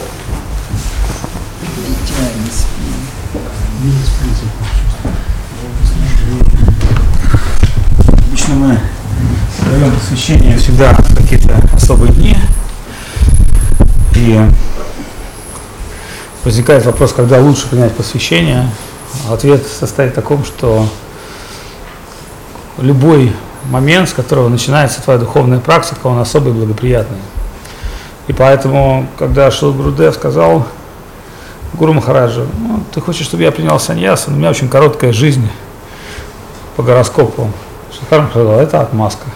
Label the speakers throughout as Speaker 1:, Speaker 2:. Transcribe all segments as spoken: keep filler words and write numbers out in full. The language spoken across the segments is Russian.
Speaker 1: Дитя не спи. Обычно мы даем посвящение всегда в какие-то особые дни. И возникает вопрос, когда лучше принять посвящение. Ответ состоит в таком, что любой момент, с которого начинается твоя духовная практика, он особый и благоприятный. И поэтому, когда Шрила Гурудев сказал Гуру Махараджу: ну, ты хочешь, чтобы я принял саньясу, но у меня очень короткая жизнь по гороскопу. Шрила сказал: это отмазка.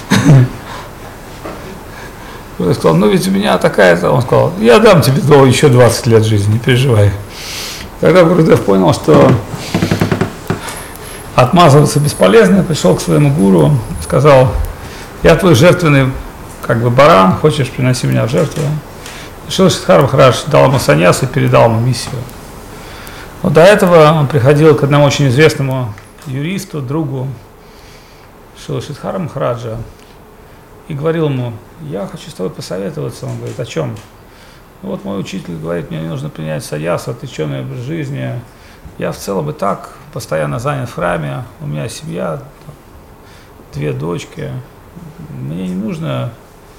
Speaker 1: Я сказал: ну ведь у меня такая-то. Он сказал: я дам тебе еще двадцать лет жизни, не переживай. Тогда Гурудев понял, что отмазываться бесполезно, пришел к своему гуру и сказал: я твой жертвенный как бы баран, хочешь, приноси меня в жертву. Шрила Шридхар Махарадж дал ему саньясу и передал ему миссию. Но до этого он приходил к одному очень известному юристу, другу Шрила Шридхара Махараджа и говорил ему: я хочу с тобой посоветоваться. Он говорит: о чем? Ну, вот мой учитель говорит, мне нужно принять саньясу, отвлеченный образ жизни. Я в целом и так постоянно занят в храме, у меня семья, две дочки. Мне не нужно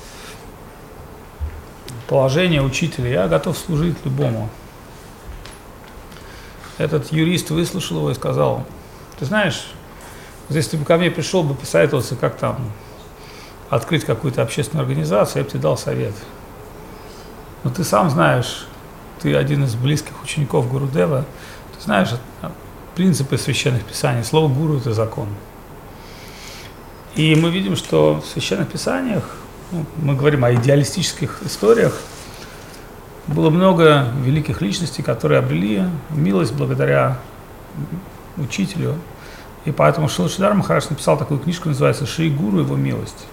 Speaker 1: положение учителя, я готов служить любому. Этот юрист выслушал его и сказал: ты знаешь, если ты бы ко мне пришел бы посоветоваться, как там открыть какую-то общественную организацию, я бы тебе дал совет. Но ты сам знаешь, ты один из близких учеников Гурудева, ты знаешь принципы священных писаний. Слово гуру – это закон. И мы видим, что в священных писаниях, ну, мы говорим о идеалистических историях, было много великих личностей, которые обрели милость благодаря учителю. И поэтому Шрила Шридхар Махарадж написал такую книжку, называется «Шри Гуру, его милость».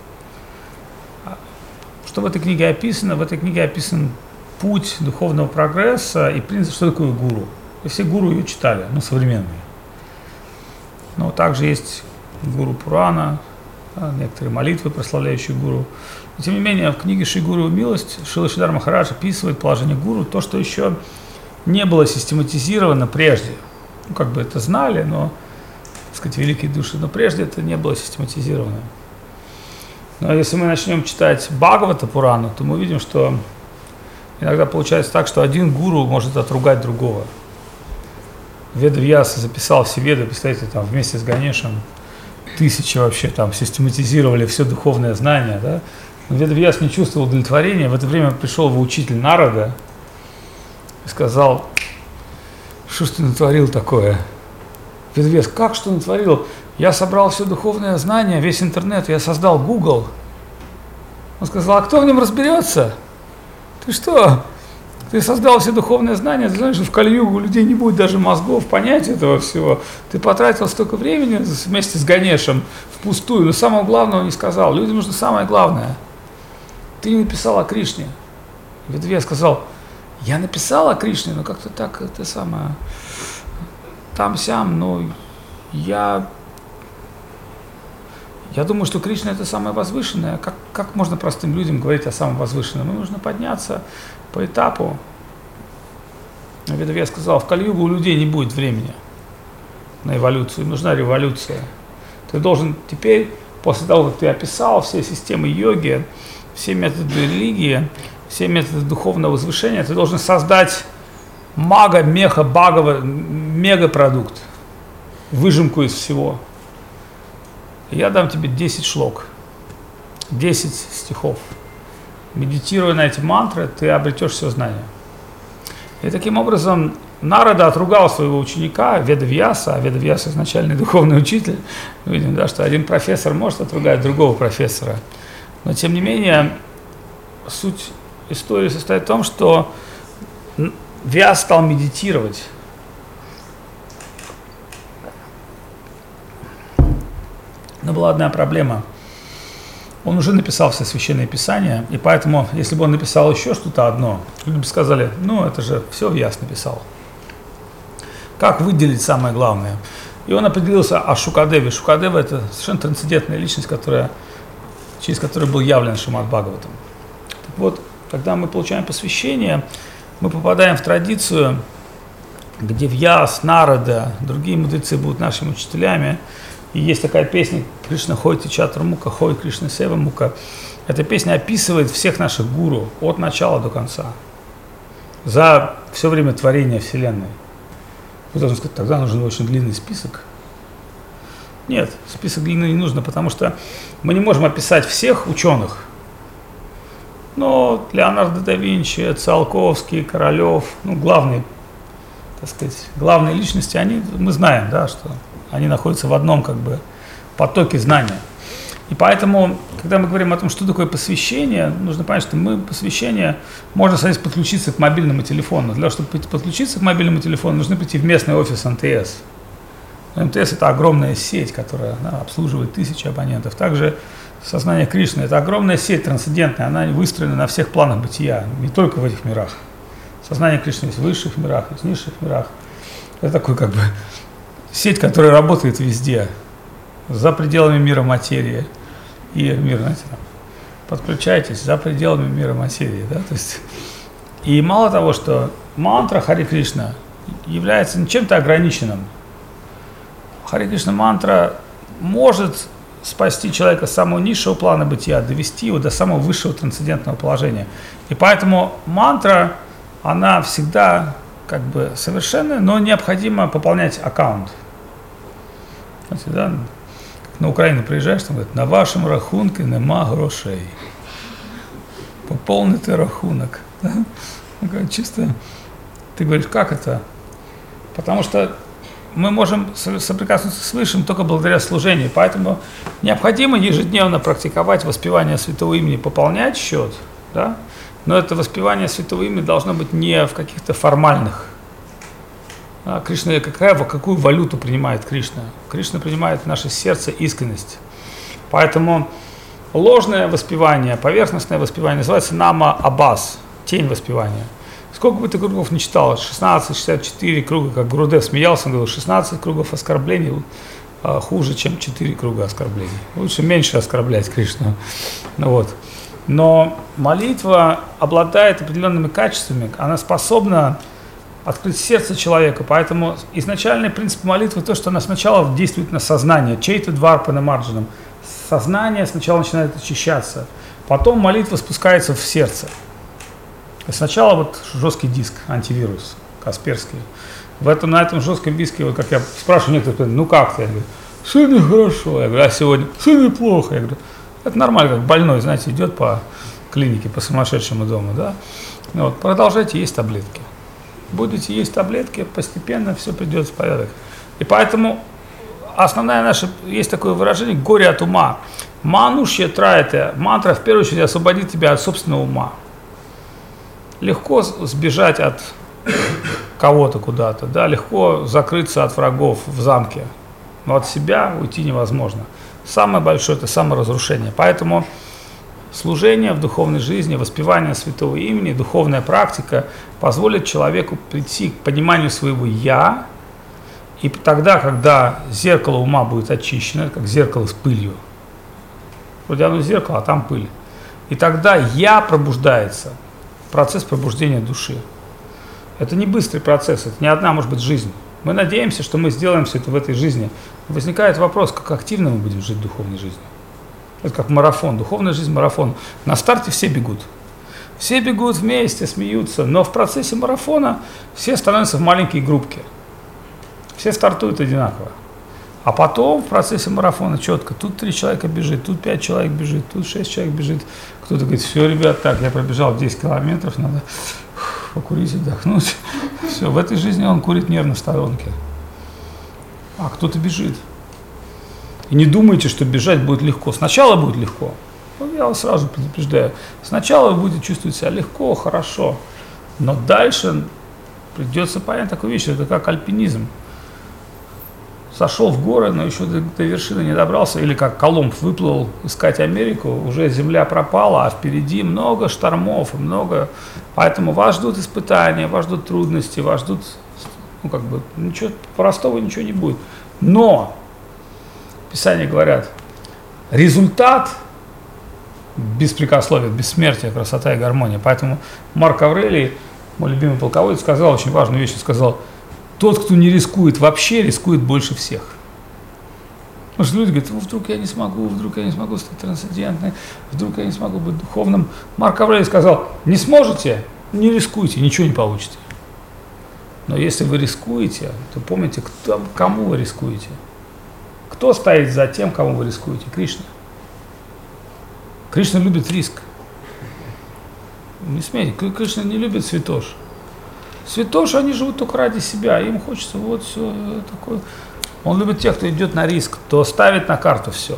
Speaker 1: Что в этой книге описано? В этой книге описан путь духовного прогресса и принцип, что такое гуру. И все гуру ее читали, ну, современные. Но также есть гуру Пурана, да, некоторые молитвы, прославляющие гуру. Но, тем не менее, в книге «Шри Гуру, милость» Шрила Шридхар Махарадж описывает положение гуру, то, что еще не было систематизировано прежде. Ну, как бы это знали, но, так сказать, великие души, но прежде это не было систематизировано. Но если мы начнем читать Бхагавата Пурану, то мы увидим, что иногда получается так, что один гуру может отругать другого. Ведавьяса записал все веды, представляете, там вместе с Ганешем тысячи вообще там систематизировали все духовное знание, да? Но Ведавьяс не чувствовал удовлетворения. В это время пришел его учитель Нарада и сказал: что ж ты натворил такое? Ведавьяс: как что натворил? Я собрал все духовное знание, весь интернет, я создал Google. Он сказал: а кто в нем разберется? Ты что? Ты создал все духовное знание, ты знаешь, что в Кали-югу у людей не будет даже мозгов понять этого всего. Ты потратил столько времени вместе с Ганешем впустую, но самого главного не сказал. Людям нужно самое главное. Ты не написал о Кришне. Ведавьяс сказал: я написал о Кришне, но как-то так, это самое, там-сям, но я... Я думаю, что Кришна – это самое возвышенное. Как, как можно простым людям говорить о самом возвышенном? Им нужно подняться по этапу. Ведавьяс сказал: в Кали-югу у людей не будет времени на эволюцию, им нужна революция. Ты должен теперь, после того, как ты описал все системы йоги, все методы религии, все методы духовного возвышения, ты должен создать мага, меха, багова, мегапродукт, выжимку из всего. Я дам тебе десять шлок, десять стихов. Медитируя на эти мантры, ты обретешь все знание. И таким образом Нарада отругал своего ученика Ведавьяса, а Ведавьяса изначальный духовный учитель. Мы видим, да, что один профессор может отругать другого профессора. Но тем не менее, суть истории состоит в том, что Вьяс стал медитировать. Но была одна проблема. Он уже написал все священные писания, и поэтому, если бы он написал еще что-то одно, люди бы сказали: ну, это же все Вьяс написал. Как выделить самое главное? И он определился о Шукадеве. Шукадева – это совершенно трансцендентная личность, которая, через которую был явлен Шримад Бхагаватам. Так вот, когда мы получаем посвящение, мы попадаем в традицию, где Вьяс, Нарада, другие мудрецы будут нашими учителями. И есть такая песня «Кришна Хойти Чатра Мука, Хой Кришна Сева Мука». Эта песня описывает всех наших гуру от начала до конца. За все время творения Вселенной. Вы должны сказать, тогда нужен очень длинный список. Нет, список длинный не нужно, потому что мы не можем описать всех ученых. Но Леонардо да Винчи, Циолковский, Королев, ну, главные, так сказать, главные личности, они, мы знаем, да, что они находятся в одном как бы потоке знания. И поэтому, когда мы говорим о том, что такое посвящение, нужно понять, что мы посвящение, можно, кстати, подключиться к мобильному телефону. Для того, чтобы подключиться к мобильному телефону, нужно прийти в местный офис эм тэ эс. эм тэ эс – это огромная сеть, которая, да, обслуживает тысячи абонентов. Также сознание Кришны – это огромная сеть трансцендентная, она выстроена на всех планах бытия, не только в этих мирах. Сознание Кришны есть в высших мирах, есть в низших мирах. Это такой как бы сеть, которая работает везде, за пределами мира материи. И мир, знаете, там, подключайтесь за пределами мира материи. Да? То есть, и мало того, что мантра Хари Кришна является не чем-то ограниченным. Хари Кришна мантра может спасти человека с самого низшего плана бытия, довести его до самого высшего трансцендентного положения. И поэтому мантра, она всегда как бы совершенная, но необходимо пополнять аккаунт. Знаете, да? На Украину приезжаешь, там говорят, на вашем рахунке нема грошей. Пополните рахунок. Да? Чисто ты говоришь, как это? Потому что мы можем соприкоснуться с Высшим только благодаря служению. Поэтому необходимо ежедневно практиковать воспевание святого имени, пополнять счет. Да? Но это воспевание святого имени должно быть не в каких-то формальных. А Кришна, какая, какую валюту принимает Кришна? Кришна принимает в наше сердце искренность. Поэтому ложное воспевание, поверхностное воспевание называется нама абас, тень воспевания. Сколько бы ты кругов не читал, шестнадцать, шестьдесят четыре круга, как Гурудев смеялся, он говорил, шестнадцать кругов оскорблений а, хуже, чем четыре круга оскорблений. Лучше меньше оскорблять Кришну. Ну, вот. Но молитва обладает определенными качествами, она способна открыть сердце человека, поэтому изначальный принцип молитвы то, что она сначала действует на сознание, чейта дварпана марджанам. Сознание сначала начинает очищаться, потом молитва спускается в сердце. Сначала вот жесткий диск, антивирус, Касперский. В этом, на этом жестком диске, вот как я спрашиваю некоторые, ну как ты? Я говорю, сегодня хорошо. Я говорю, а сегодня? Сегодня плохо. Я говорю, это нормально, как больной, знаете, идет по клинике, по сумасшедшему дому, да? Вот, продолжайте есть таблетки. Будете есть таблетки, постепенно все придет в порядок. И поэтому основная наша, есть такое выражение, горе от ума. Манушья трайта, мантра в первую очередь освободит тебя от собственного ума. Легко сбежать от кого-то куда-то, да, легко закрыться от врагов в замке, но от себя уйти невозможно. Самое большое – это саморазрушение. Поэтому служение в духовной жизни, воспевание святого имени, духовная практика позволит человеку прийти к пониманию своего «я», и тогда, когда зеркало ума будет очищено, как зеркало с пылью, вроде оно зеркало, а там пыль, и тогда «я» пробуждается, процесс пробуждения души. Это не быстрый процесс, это не одна, может быть, жизнь. Мы надеемся, что мы сделаем все это в этой жизни. Возникает вопрос, как активно мы будем жить духовной жизнью. Это как марафон, духовная жизнь марафон. На старте все бегут. Все бегут вместе, смеются, но в процессе марафона все становятся в маленькие группки. Все стартуют одинаково. А потом в процессе марафона четко, тут три человека бежит, тут пять человек бежит, тут шесть человек бежит. Кто-то говорит, все, ребят, так, я пробежал десять километров, надо покурить, отдохнуть. Все, в этой жизни он курит нервно в сторонке. А кто-то бежит. И не думайте, что бежать будет легко. Сначала будет легко. Ну, я вас сразу предупреждаю. Сначала вы будете чувствовать себя легко, хорошо. Но дальше придется понять такую вещь, это как альпинизм. Сошел в горы, но еще до, до вершины не добрался. Или как Колумб выплыл искать Америку, уже земля пропала, а впереди много штормов, много. Поэтому вас ждут испытания, вас ждут трудности, вас ждут, ну как бы, ничего простого ничего не будет. Но Писания говорят, результат беспрекословие, бессмертие, красота и гармония. Поэтому Марк Аврелий, мой любимый полководец, сказал очень важную вещь, сказал: тот, кто не рискует вообще, рискует больше всех. Потому что люди говорят: вдруг я не смогу, вдруг я не смогу стать трансцендентным, вдруг я не смогу быть духовным. Марк Аврелий сказал: не сможете, не рискуйте, ничего не получите. Но если вы рискуете, то помните, кто, кому вы рискуете. Кто стоит за тем, кому вы рискуете? Кришна. Кришна любит риск. Не смейте, Кришна не любит святош. Святош, они живут только ради себя, им хочется вот все такое. Он любит тех, кто идет на риск, кто ставит на карту все.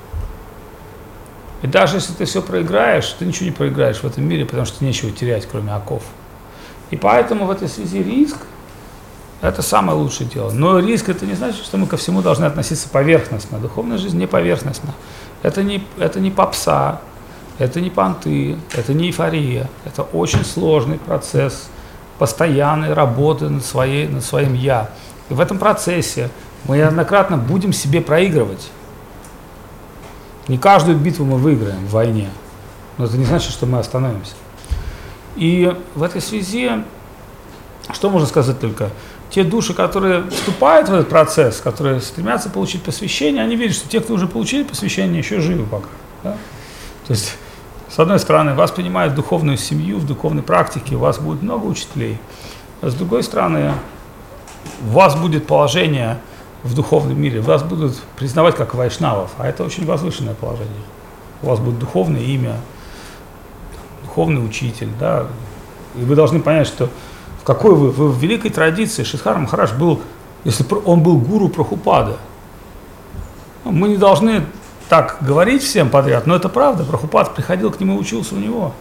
Speaker 1: И даже если ты все проиграешь, ты ничего не проиграешь в этом мире, потому что нечего терять, кроме оков. И поэтому в этой связи риск – это самое лучшее дело. Но риск – это не значит, что мы ко всему должны относиться поверхностно. Духовная жизнь не поверхностна. Это не, это не попса, это не понты, это не эйфория. Это очень сложный процесс постоянной работы над, своей, над своим «я». И в этом процессе мы неоднократно будем себе проигрывать. Не каждую битву мы выиграем в войне, но это не значит, что мы остановимся. И в этой связи, что можно сказать только? Те души, которые вступают в этот процесс, которые стремятся получить посвящение, они видят, что те, кто уже получили посвящение, еще живы пока. Да? То есть, с одной стороны, вас принимают в духовную семью, в духовной практике, у вас будет много учителей. А с другой стороны, у вас будет положение в духовном мире, вас будут признавать как вайшнавов, а это очень возвышенное положение. У вас будет духовное имя, духовный учитель, да, и вы должны понять, что в какой вы, вы в великой традиции. Шридхар Махарадж был, если он был гуру Прабхупады. Мы не должны так говорить всем подряд, но это правда. Прабхупад приходил к нему и учился у него.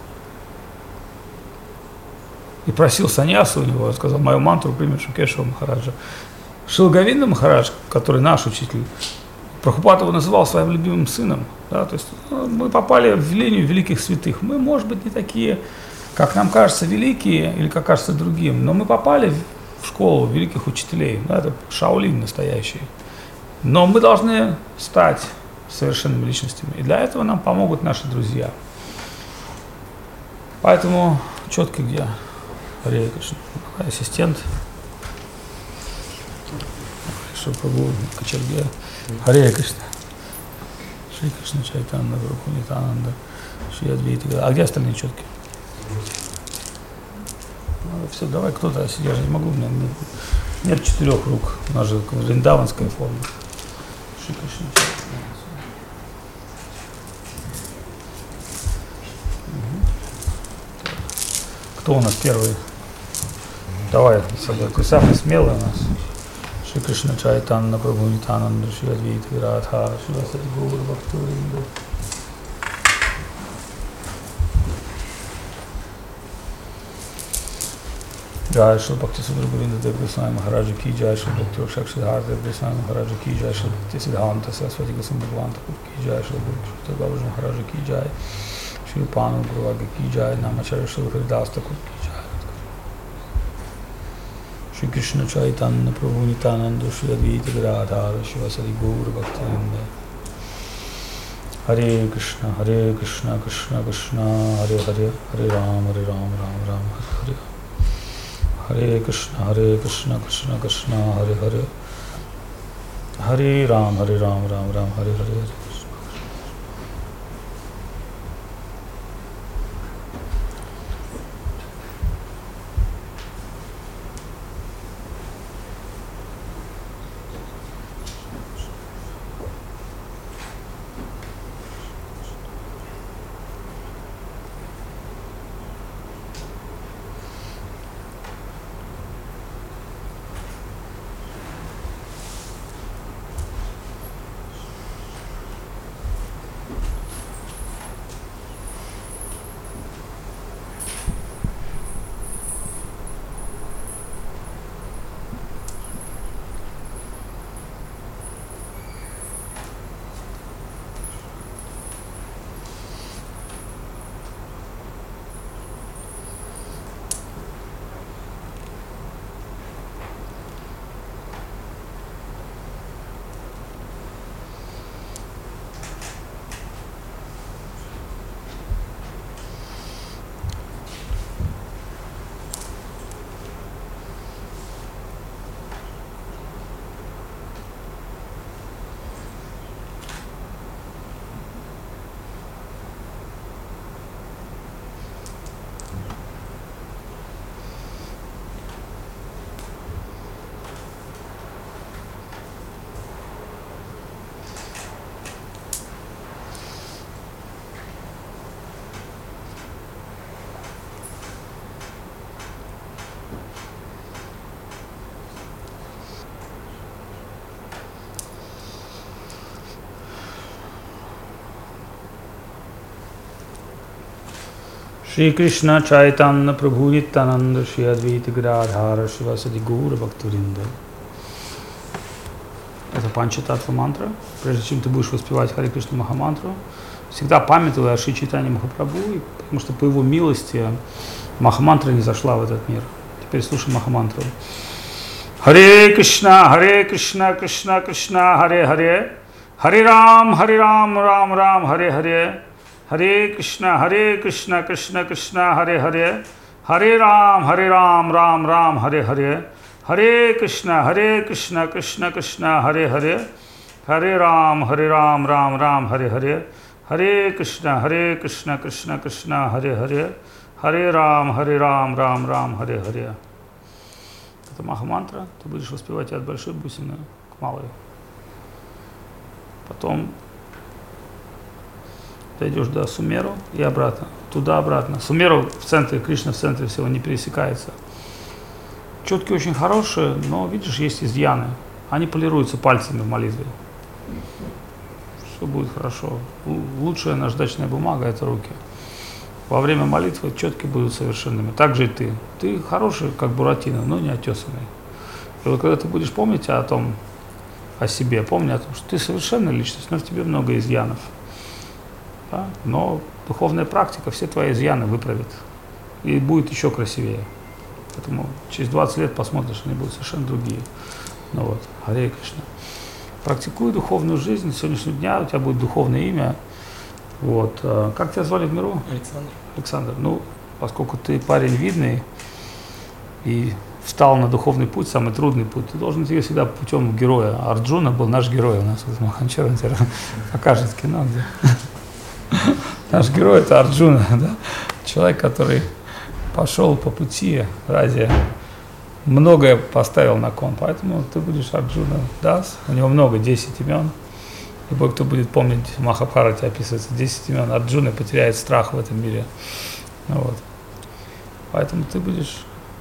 Speaker 1: И просил саньясу у него, он сказал: мою мантру примет Шукешева Махараджа. Шрила Говинда Махарадж, который наш учитель, Прабхупад его называл своим любимым сыном. Да, то есть ну, мы попали в линию великих святых. Мы, может быть, не такие, как нам кажется, великие, или как кажется другим, но мы попали в школу великих учителей, да, это Шаолинь настоящий. Но мы должны стать совершенными личностями, и для этого нам помогут наши друзья. Поэтому четко где Харе Кришна, ассистент, Шрипрабху, Качарге, Харе Кришна, Шри Кришна Чайтанья Прабху Нитьянанда, Шри Адвайта. А где остальные четкие? Ну, все, давай кто-то, я же не могу, у меня нет, нет четырех рук, у нас же вриндаванская форма. Шри Кришна Чайтанья. Кто у нас первый? Давай, ты самый смелый у нас. Шри Кришна Чайтанья Прабху Нитьянанда, Шри Адвайта Гададхара, Шри Васади Гаура Бхактивинода. Jai Shri Bhakti Sudra Govinda Dev Goswami Maharaja Ki Jai, Shri Bhakti Rakshak Siddhartha Dev Goswami Maharaja Ki Jai, Shri Bhakti Siddhanta Saraswati Goswami Bhagavan Thakur Ki Jai, Shri Bhakti Gauraja Maharaja Ki Jai, Shri Panu Guru Varga Ki Jai, Namacharya Shri Haridas Thakur Ki Jai. Shri Krishna Chaitanya Prabhu Nityananda, Shri Advaita Gadadhara, Shri Vasari Gaura Bhaktivinoda. Hare Krishna, Hare Krishna, Krishna Krishna, Hare Hare, Hare Ram, Hare Ram, Ram Ram, Hare Hare. Hare Krishna, Hare Krishna, Krishna Krishna, Hare Hare, Hare Ram, Hare Ram, Ram Ram, Hare Hare, Hare Krishna. Shri Krishna Chaitanya Prabhu Nityananda Shri Advaita Gadadhara Shivasadi Гура Бхактавринда. Это панчататтва мантра. Прежде чем ты будешь воспевать Харе Кришна Махамантру, всегда памятуй о Шри Чайтанье Махапрабху, потому что по его милости Махамантра не зашла в этот мир. Теперь слушай Махамантру. Харе Кришна, Харе Кришна, Кришна Кришна, Харе Харе, Харе Рам, Харе Рам, Рам Рам, Харе Харе, Харе Кришна, Харе Кришна, Кришна Кришна, Харе Харе, Харе Рам, Харе Рам, Рам Рам, Харе Харе, Харе Кришна, Харе Кришна, Кришна Кришна, Харе Харе, Харе Рам, Харе Рам, Рам Рам, Харе Харе, Харе Кришна, Харе Кришна, Кришна Кришна, Харе Харе, Харе Рам, Харе Рам, Рам Рам, Харе Харе. Это Махамантра, ты будешь воспевать от большой бусины к малой. Потом дойдешь до Сумеру и обратно, туда-обратно. Сумеру в центре, Кришна в центре всего не пересекается. Четки очень хорошие, но, видишь, есть изъяны. Они полируются пальцами в молитве. Все будет хорошо. Лучшая наждачная бумага – это руки. Во время молитвы четки будут совершенными. Так же и ты. Ты хороший, как Буратино, но не отесанный. И вот когда ты будешь помнить о том, о себе, помни о том, что ты совершенная личность, но в тебе много изъянов. Да? Но духовная практика все твои изъяны выправит. И будет еще красивее. Поэтому через двадцать лет посмотришь, они будут совершенно другие. Ну вот, Харе Кришна. Практикуй духовную жизнь. С сегодняшнего дня у тебя будет духовное имя. Вот. Как тебя звали в миру?
Speaker 2: Александр.
Speaker 1: Александр. Ну, поскольку ты парень видный и встал на духовный путь, самый трудный путь, ты должен идти всегда путем героя. Арджуна был наш герой у нас. Вот Маханчар покажет кино, где. Наш герой – это Арджуна, да? Человек, который пошел по пути ради, многое поставил на кон, поэтому ты будешь Арджуна Дас, у него много, десять имен. Любой, кто будет помнить, в Махабхарате описывается десять имен Арджуны, потеряет страх в этом мире. Вот. Поэтому ты будешь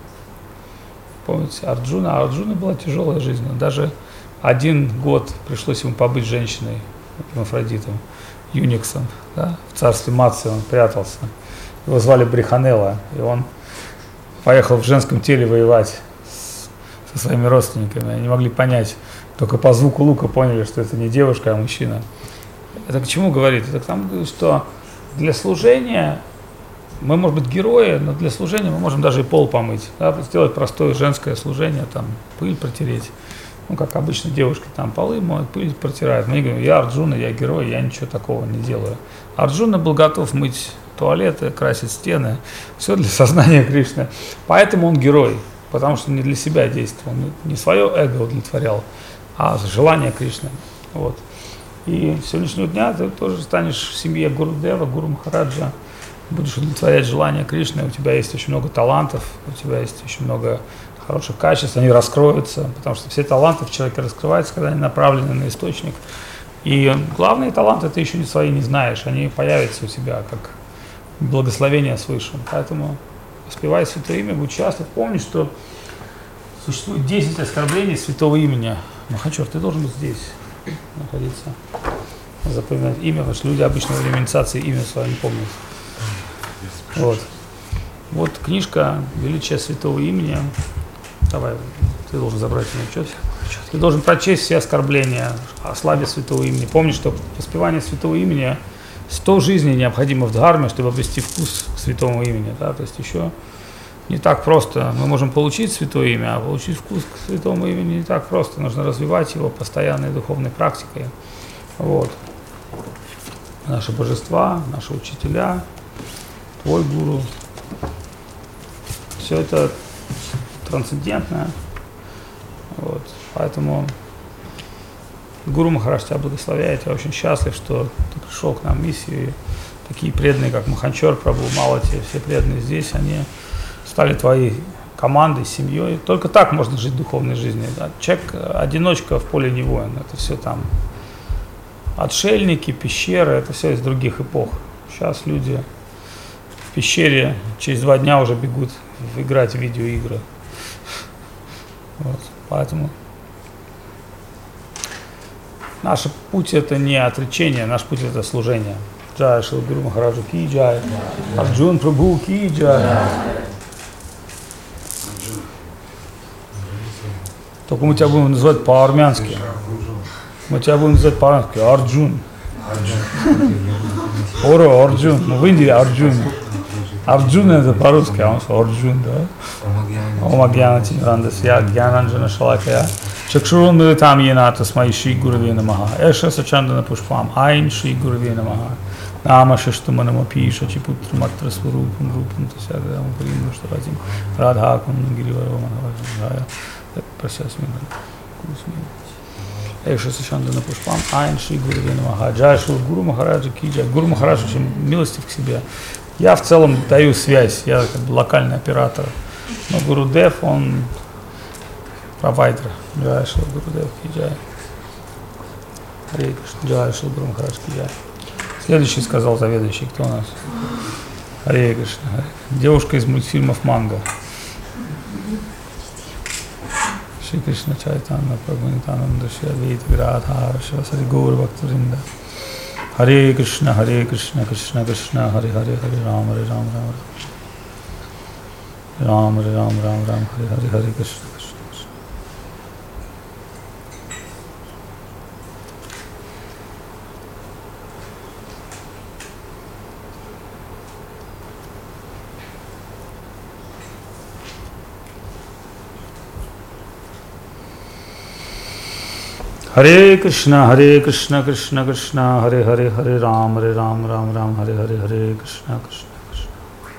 Speaker 1: помнить Арджуна. А Арджуна была тяжелая жизнь. Даже один год пришлось ему побыть женщиной, Афродитом, юниксом, да? В царстве Матсы он прятался. Его звали Бриханелла, и он поехал в женском теле воевать с, со своими родственниками. Они не могли понять, только по звуку лука поняли, что это не девушка, а мужчина. Это к чему говорит? Это к тому, что для служения мы, может быть, герои, но для служения мы можем даже и пол помыть, да? Сделать простое женское служение, там, пыль протереть. Ну, как обычно девушки там полы моют, пыль протирают. Мы говорим, я Арджуна, я герой, я ничего такого не делаю. Арджуна был готов мыть туалеты, красить стены, все для сознания Кришны. Поэтому он герой, потому что не для себя действовал, не свое эго удовлетворял, а желание Кришны. Вот. И с сегодняшнего дня ты тоже станешь в семье Гурудева, Гуру Махараджа, будешь удовлетворять желание Кришны, у тебя есть очень много талантов, у тебя есть очень много хороших качеств, они раскроются, потому что все таланты в человеке раскрываются, когда они направлены на источник. И главные таланты ты еще не свои не знаешь, они появятся у тебя как благословение свыше. Поэтому воспевай святое имя, будь счастлив. Помни, что существует десять оскорблений святого имени. Махачер, ты должен быть здесь находиться, запоминать имя, потому что люди обычно во время инициации имя свое не помнят. Вот. Вот книжка «Величие святого имени». Давай, ты должен забрать у меня отчет. Ты должен прочесть все оскорбления о славе святого имени. Помни, что воспевание святого имени сто жизней необходимо в дхарме, чтобы обрести вкус к святому имени. Да? То есть еще не так просто. Мы можем получить святое имя, а получить вкус к святому имени не так просто. Нужно развивать его постоянной духовной практикой. Вот. Наши божества, наши учителя, твой гуру. Все это трансцендентное. Вот. Поэтому Гуру Махарадж тебя благословляет. Я очень счастлив, что ты пришел к нам в миссию. И такие преданные, как Маханчар Прабху, Малати, все преданные здесь, они стали твоей командой, семьей. Только так можно жить духовной жизнью. Да? Человек, одиночка в поле не воин. Это все там отшельники, пещеры, это все из других эпох. Сейчас люди в пещере через два дня уже бегут играть в видеоигры. Вот. Поэтому наш путь — это не отречение, наш путь — это служение. Джай Шри Гуру Махараджу ки джай. Арджун Прабху ки джай. Только мы тебя будем называть по-армянски. Мы тебя будем называть по-армянски Арджун. Оро Арджун. Ну, в Индии Арджун. Арджун это по-русски, а он что, Арджун, да? Омагьяна Тимирандасья, Гьянанджана Шалакая. Чакшурун Милитам Йената Смай Шри Гураве Намаха. Эша Сачандана Пушпам. Айн Шри Гураве Намаха. Нама Шиштуманама Пиша Чипутра Матра Сварупам Рупам Тасягадам Парим Штаватим. Радхакам Гириварова Манаваджая. Просясь меня. Эша Сачандана Пушпам. Айн Шри Гураве Намаха. Джай Шри Гуру Махараджа ки джай. Гуру Махарадж очень милостив к себе. Я в целом даю связь, я как бы локальный оператор. Но Гурудев, он провайдер. Джай Шри Гурудев ки джай. Харе Кришна. Джай Шри Гуру Махарадж ки джай. Следующий сказал заведующий, кто у нас? Харе Кришна. Девушка из мультфильмов «Манго». Шри Кришна Чайтанна Прабху Нитянанда Шри Адвайта Гададхара Шивасади Гаура Бхактавринда. Hare Krishna, Hare Krishna, Krishna Krishna, Hare Hare, Hare Ram, Hare Ram, Ram Ram. Ram, Hare Ram, Ram Ram, Hare Hare, Hare Krishna, Krishna Krishna. Hare Krishna, Hare Krishna, Krishna Krishna, Hare Hare, Hare Ram, Hare Ram, Ram Ram, Hare Hare, Hare Krishna, Krishna Krishna.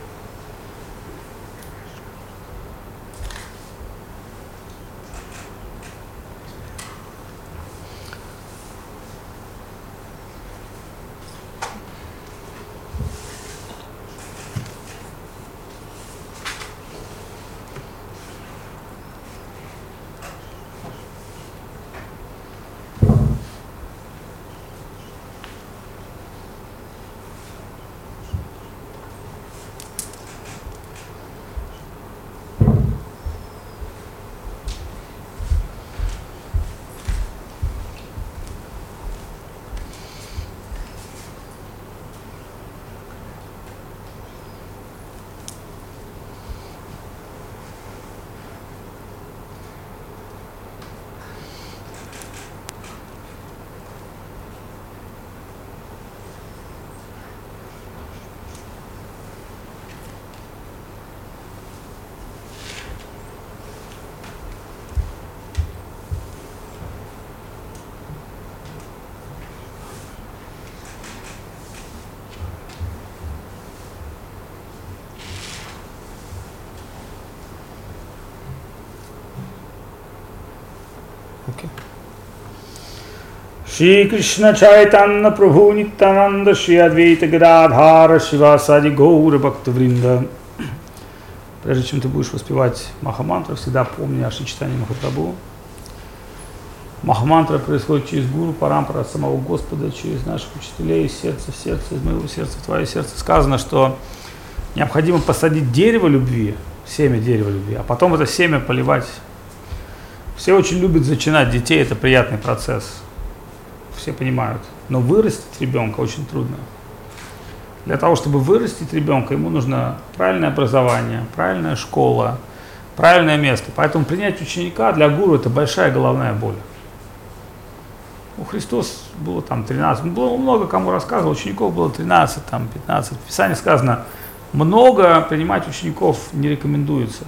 Speaker 1: Okay. Shri Krishna Chaitanya Prabhu Nityananda Shri Advaita Gadadhara Shivasadi Gaura Bhaktavrinda. Прежде чем ты будешь воспевать Махамантру, всегда помни о Шри Чайтанье Махапрабху. Махамантра происходит через гуру, парампара от самого Господа, через наших учителей, из сердца в сердце, из моего сердца в твое сердце. Сказано, что необходимо посадить дерево любви, семя дерева любви, а потом это семя поливать. Все очень любят зачинать детей, это приятный процесс. Все понимают. Но вырастить ребенка очень трудно. Для того, чтобы вырастить ребенка, ему нужно правильное образование, правильная школа, правильное место. Поэтому принять ученика для гуру – это большая головная боль. У Христос было там тринадцать, было много кому рассказывал, учеников было тринадцать, там, пятнадцать. В Писании сказано, много принимать учеников не рекомендуется.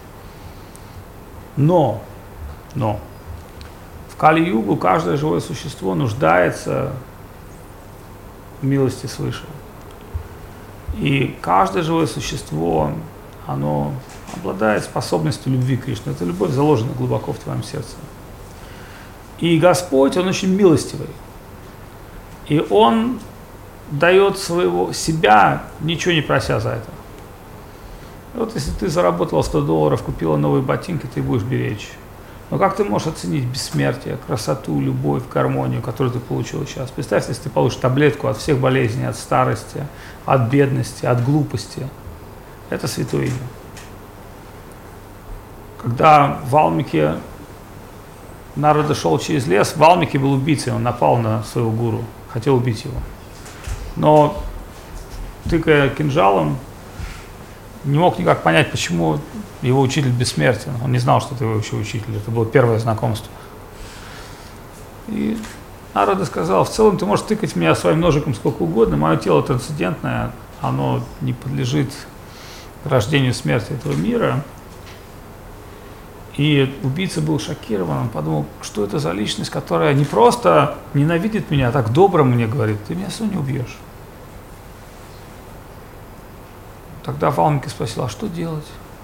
Speaker 1: Но, но, в Кали-югу каждое живое существо нуждается в милости свыше. И каждое живое существо, оно обладает способностью любви к Кришне. Эта любовь заложена глубоко в твоем сердце. И Господь, Он очень милостивый. И Он дает своего себя, ничего не прося за это. И вот если ты заработала сто долларов, купила новые ботинки, ты будешь беречь. Но как ты можешь оценить бессмертие, красоту, любовь, гармонию, которую ты получил сейчас? Представь, если ты получишь таблетку от всех болезней, от старости, от бедности, от глупости. Это святое имя. Когда Валмики, Нарада шел через лес, Валмики был убийцей, он напал на своего гуру, хотел убить его. но, тыкая кинжалом, не мог никак понять, почему его учитель бессмертен. Он не знал, что это его еще учитель. Это было первое знакомство. И Нарада сказал: в целом ты можешь тыкать меня своим ножиком сколько угодно, мое тело трансцендентное, оно не подлежит рождению и смерти этого мира. И убийца был шокирован, он подумал, что это за личность, которая не просто ненавидит меня, а так добро мне говорит: ты меня все не убьешь. Тогда Валмики спросил: а что делать?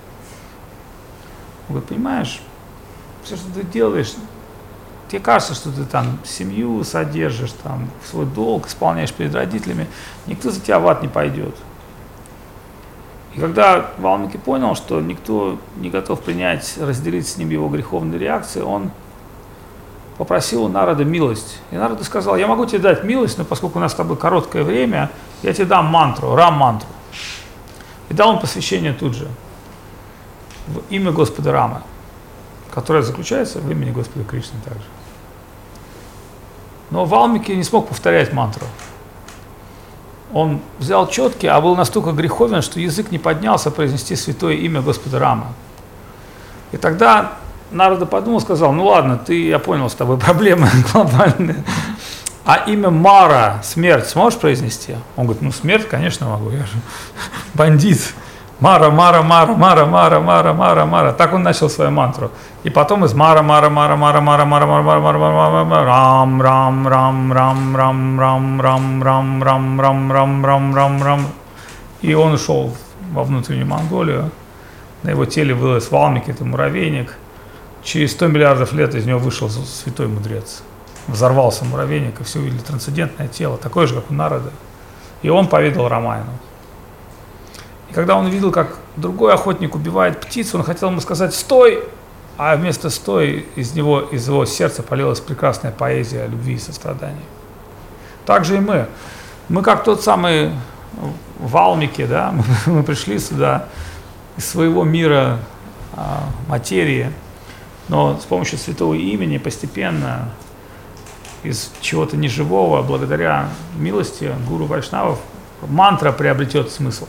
Speaker 1: Он говорит: понимаешь, все, что ты делаешь, тебе кажется, что ты там семью содержишь, там, свой долг исполняешь перед родителями, никто за тебя в ад не пойдет. И когда Валмики понял, что никто не готов принять, разделить с ним его греховные реакции, он попросил у Нарада милость. И Нарада сказал: я могу тебе дать милость, но поскольку у нас с тобой короткое время, я тебе дам мантру, рам-мантру. И дал он посвящение тут же в имя Господа Рамы, которое заключается в имени Господа Кришны также. Но Валмики не смог повторять мантру. Он взял четки, а был настолько греховен, что язык не поднялся произнести святое имя Господа Рама. И тогда Нарада подумал, сказал: ну ладно, ты, я понял, с тобой проблемы глобальные. А имя Мара, смерть, сможешь произнести? Он говорит: ну смерть, конечно, могу, я же бандит. Мара, Мара, Мара, Мара, Мара, Мара, Мара, Мара. Так он начал свою мантру. И потом из Мара, Мара, Мара, Мара, Мара, Мара, Мара, Мара, Мара, Мара, Мара, Рам, Рам, Рам, Рам, Рам, Рам, Рам, Рам, Рам, Рам, Рам, Рам, Рам, Рам. И он ушел во внутреннюю Монголию. На его теле вылез Валмики, это муравейник. Через сто миллиардов лет из него вышел святой мудрец. Взорвался муравейник, и все увидели трансцендентное тело, такое же, как у Нарады. И он поведал Рамайну. И когда он увидел, как другой охотник убивает птицу, он хотел ему сказать: стой! А вместо «стой» из него, из его сердца полилась прекрасная поэзия любви и сострадания. Так же и мы. Мы как тот самый Валмики, да? мы, мы пришли сюда из своего мира а, материи, но с помощью святого имени постепенно из чего-то неживого, благодаря милости гуру Вайшнавов, мантра приобретет смысл.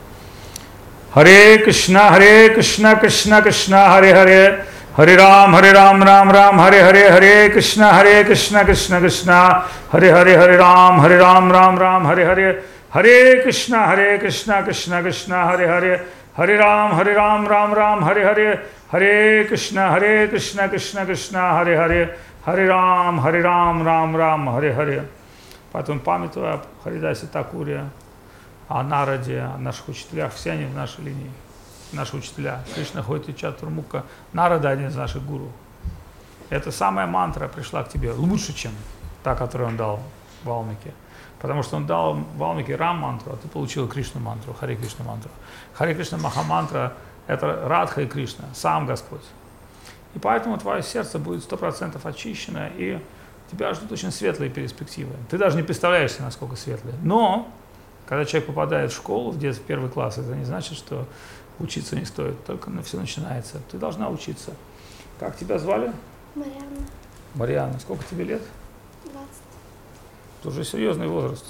Speaker 1: Харе Кришна, Харе Кришна, Кришна Кришна, Харе Харе, Харе Рам, Харе Рам, Рам Рам, Харе Харе, Харе Кришна, Харе Кришна, Кришна Кришна, Харе Харе, Харе Рам, Харе Рам, Рам Рам, Харе Харе, Харе Кришна, Харе Кришна, Кришна Кришна, Харе Харе, Харе Рам, Харе Рам, Рам Рам, Харе Харе, Харе Кришна, Харе Кришна, Кришна Кришна, Харе Харе, Харе Рам, Харе Рам, Рам Рам, Харе Харе. Поэтому, памятуя о Харидасе Такуре, о Нараде, о наших учителях, все они в нашей линии. Наши учителя. Кришна Хойти Чатурмука, Нарада один из наших гуру. Эта самая мантра пришла к тебе лучше, чем та, которую он дал Валмике. Потому что он дал Валмике Рам-мантру, а ты получил Кришна-мантру, Харе Кришна-мантру. Харе Кришна-маха-мантра – это Радха и Кришна, сам Господь. И поэтому твое сердце будет сто процентов очищено, и тебя ждут очень светлые перспективы. Ты даже не представляешь, насколько светлые. Но когда человек попадает в школу, в детский первый класс, это не значит, что учиться не стоит, только на все начинается. Ты должна учиться. Как тебя звали?
Speaker 2: Марианна.
Speaker 1: Марианна. Сколько тебе лет?
Speaker 2: двадцать.
Speaker 1: Это уже серьезный возраст.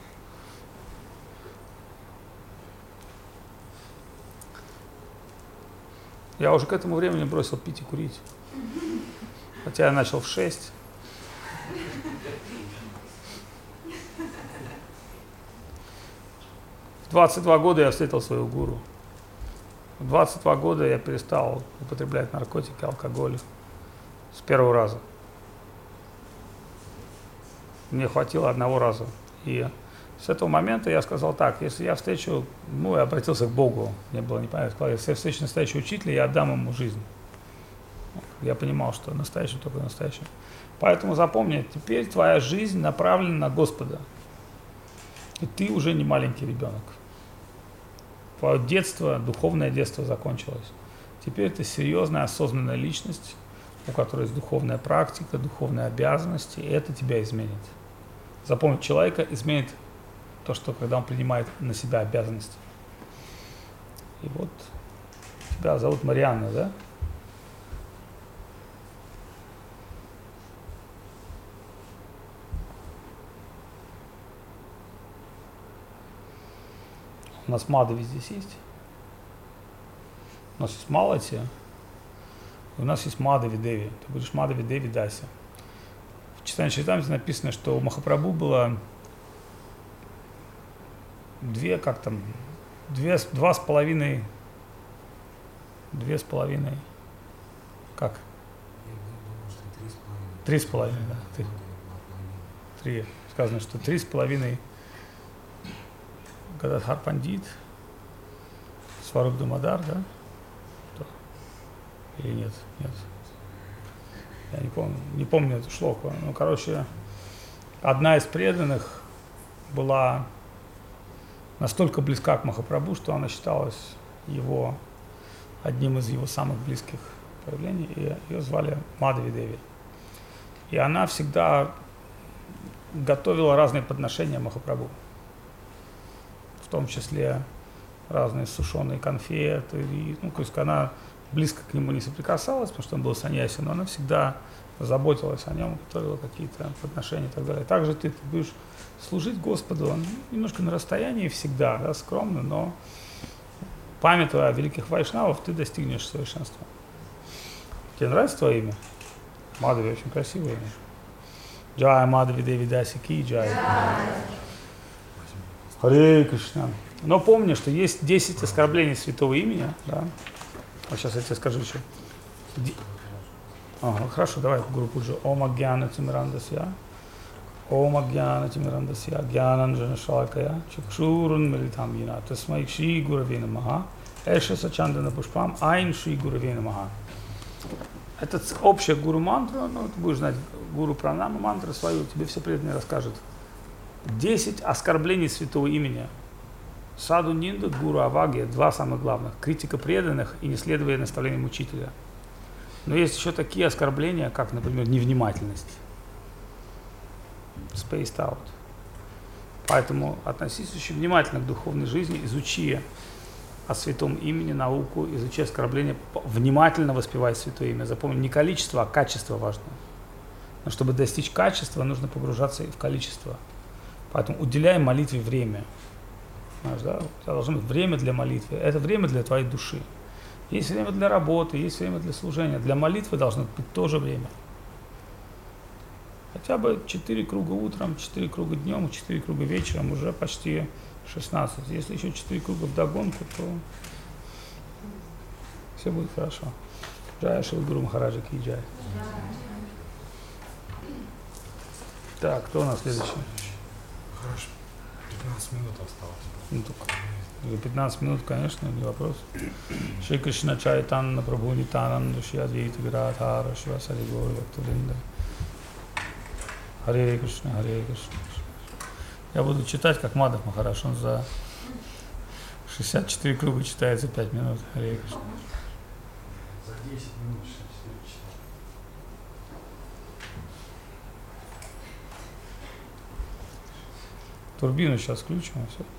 Speaker 1: Я уже к этому времени бросил пить и курить. Хотя я начал в шесть. В двадцать два года я встретил своего гуру. В двадцать два года я перестал употреблять наркотики, алкоголь с первого раза. Мне хватило одного раза. И с этого момента я сказал так: если я встречу, ну, я обратился к Богу, мне было непонятно, если я встречу настоящего учителя, я отдам ему жизнь. Я понимал, что настоящий только настоящий. Поэтому запомни, теперь твоя жизнь направлена на Господа. И ты уже не маленький ребенок. Твое детство, духовное детство закончилось. Теперь ты серьезная, осознанная личность, у которой есть духовная практика, духовные обязанности, и это тебя изменит. Запомни, человека изменит то, что когда он принимает на себя обязанности. И вот тебя зовут Марианна, да? У нас Мадхави здесь есть. У нас есть Малати. И у нас есть Мадхави Деви. Ты будешь Мадхави Деви Даси. В Чайтанья Чаритамрите написано, что у Махапрабху было две, как там, две, два с половиной, две с половиной, как? Три с половиной, да. Три. Три. Сказано, что три с половиной Гададхар Пандит, Сваруб Дамодар, да? Или нет? Нет. Я не помню, не помню эту шлоку. Ну, короче, одна из преданных была настолько близка к Махапрабху, что она считалась его, одним из его самых близких проявлений, и ее звали Мадхави Деви. И она всегда готовила разные подношения Махапрабху, в том числе разные сушеные конфеты. И, ну, то есть она близко к нему не соприкасалась, потому что он был саньяси, но она всегда заботилась о нем, готовила какие-то подношения и так далее. Также ты, ты будешь служить Господу, он немножко на расстоянии всегда, да, скромно, но памятуя о великих вайшнавов, ты достигнешь совершенства. Тебе нравится твое имя? Мадхави очень красивое имя. Джай Мадхави Деви Даси Ки Джай. Харе Кришна. Но помни, что есть десять оскорблений святого имени, да. Вот сейчас я тебе скажу еще. Ага, хорошо, давай Гуру Пуджа. Ом Агьяна Тимирандасья. Ом Агьяна Тимирандасья. Гьянанджана Шалакая. Чакшурун Милитам Йена. Тасмай Шри Гураве Намаха. Эша Сачандана Пушпам. Айн Шри Гураве Намаха. Это общая гуру мантра, ну, ты будешь знать гуру пранама мантру свою, тебе все преданные расскажут. Десять оскорблений святого имени. Саду Нинда, гуру Аваги, два самых главных. Критика преданных и неследование наставлениям учителя. Но есть еще такие оскорбления, как, например, невнимательность. Spaced out. Поэтому относись очень внимательно к духовной жизни, изучи о святом имени науку, изучи оскорбления, внимательно воспевай святое имя. Запомни, не количество, а качество важно. Но чтобы достичь качества, нужно погружаться и в количество. Поэтому уделяй молитве время. Знаешь, да? У тебя должно быть время для молитвы. Это время для твоей души. Есть время для работы, есть время для служения. Для молитвы должно быть тоже время. Хотя бы четыре круга утром, четыре круга днем, четыре круга вечером, уже почти шестнадцать. Если еще четыре круга вдогонку, то все будет хорошо. Джай Шри Гуру Махараджа Ки Джай. Так, кто у нас следующий?
Speaker 2: Хорошо. пятнадцать минут осталось.
Speaker 1: Ну, только пятнадцать минут, конечно, не вопрос. Шри Кришна Чайтанья Прабху Нитянанда Шри Адвайта Гададхара Шивасади Гаура Бхактавринда. Харе Кришна, Харе Кришна. Я буду читать, как Мадхав Махарадж, он за шестьдесят четыре круга читает за пять минут. Харе Кришна.
Speaker 2: За десять минут шестьдесят четыре читал.
Speaker 1: Турбину сейчас включим, и все.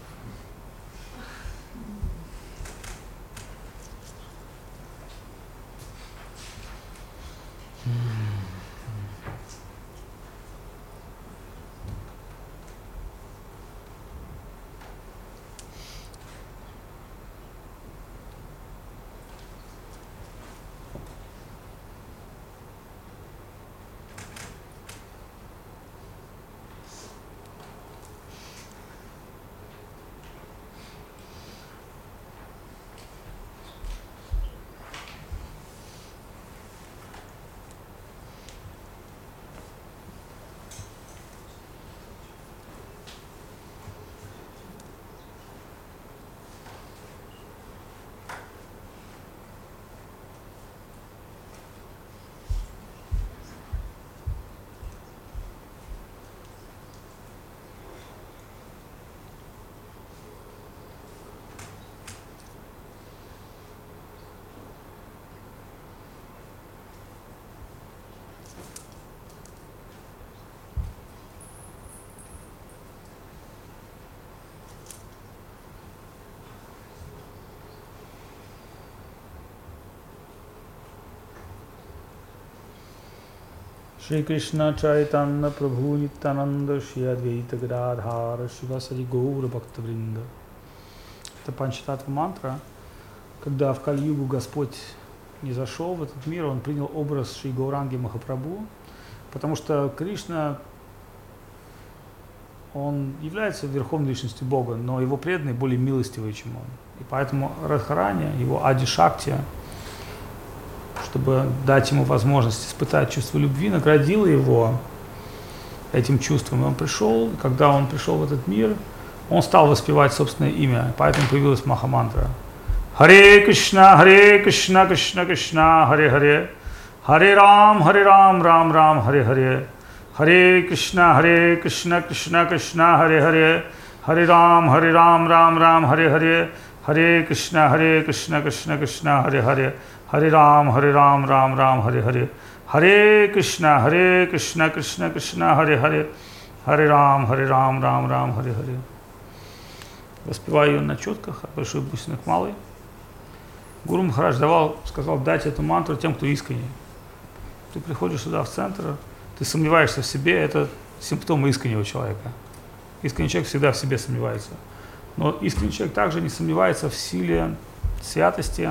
Speaker 1: Shri Krishna Chaitanya Prabhu Nityananda Shri Advaita Gadadhara Shivasadi Gaura Bhaktavrinda. это Панчататтва мантра. Когда в Кали-югу Господь не зашел в этот мир, он принял образ Шри Гауранги Махапрабху, потому что Кришна, он является верховной личностью Бога, но его преданные более милостивые, чем он. И поэтому Радхарани, его Ади-Шакти, чтобы дать ему возможность испытать чувство любви, наградила его этим чувством. И он пришел, и когда он пришел в этот мир, он стал воспевать собственное имя, поэтому появилась Махамантра. Харе Кришна, Харе Кришна, Кришна Кришна, Харе Харе, Харе Рам, Харе Рам, Рам Рам, Харе Харе, Харе Кришна, Харе Кришна, Кришна Кришна, Харе Харе, Харе Рам, Харе Рам, Рам Рам, Харе Харе, Харе Кришна, Харе Кришна, Кришна Кришна, Харе Харе, Харе Рам, Харе Рам, Рам Рам, Харе Харе, Харе Кришна, Харе Кришна, Кришна Кришна, Харе Харе, Харе Рам, Харе Рам, Рам Рам, Харе Харе. Воспевая ее на четках, от большой бусины к малой, Гуру Махарадж давал, сказал, дать эту мантру тем, кто искренний. Ты приходишь сюда в центр, ты сомневаешься в себе, это симптом искреннего человека. Искренний человек всегда в себе сомневается. Но искренний человек также не сомневается в силе святости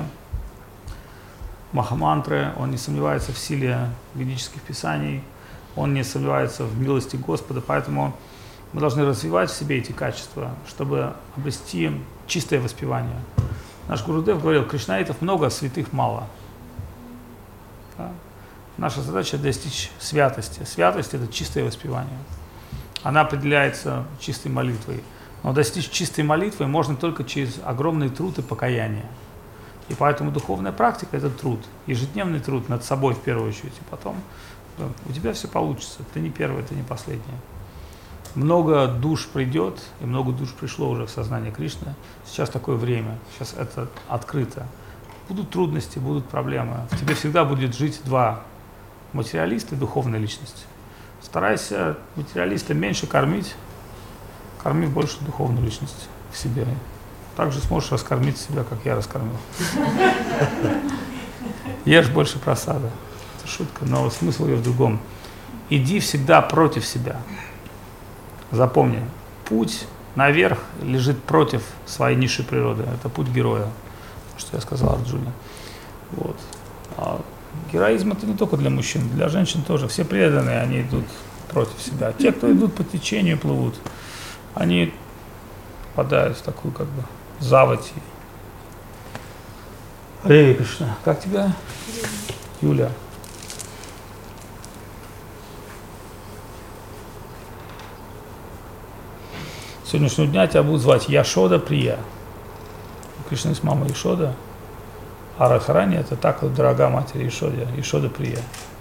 Speaker 1: Махамантры, он не сомневается в силе ведических писаний, он не сомневается в милости Господа, поэтому мы должны развивать в себе эти качества, чтобы обрести чистое воспевание. Наш Гурудев говорил, кришнаитов много, святых мало. Да? Наша задача достичь святости. Святость – это чистое воспевание. Она определяется чистой молитвой. Но достичь чистой молитвы можно только через огромный труд и покаяние. И поэтому духовная практика – это труд, ежедневный труд над собой в первую очередь. И потом да, у тебя все получится. Ты не первый, ты не последний. Много душ придет, и много душ пришло уже в сознание Кришны. Сейчас такое время, сейчас это открыто. Будут трудности, будут проблемы. В тебе всегда будет жить два материалиста и духовная личность. Старайся материалиста меньше кормить, корми больше духовную личность в себе. Также сможешь раскормить себя, как я раскормил. Ешь больше просада. Это шутка, но смысл ее в другом. Иди всегда против себя. Запомни, путь наверх лежит против своей низшей природы. Это путь героя, что я сказал Арджуне. Вот. А героизм это не только для мужчин, для женщин тоже. Все преданные, они идут против себя. Те, кто идут по течению, плывут, они попадают в такую как бы заводь. Харе Кришна. Как тебя? Юля. С сегодняшнего дня тебя будут звать Яшода Прия. У Кришны есть мама Яшода, а Радхарани это так вот дорога матери Яшода, Яшода Прия.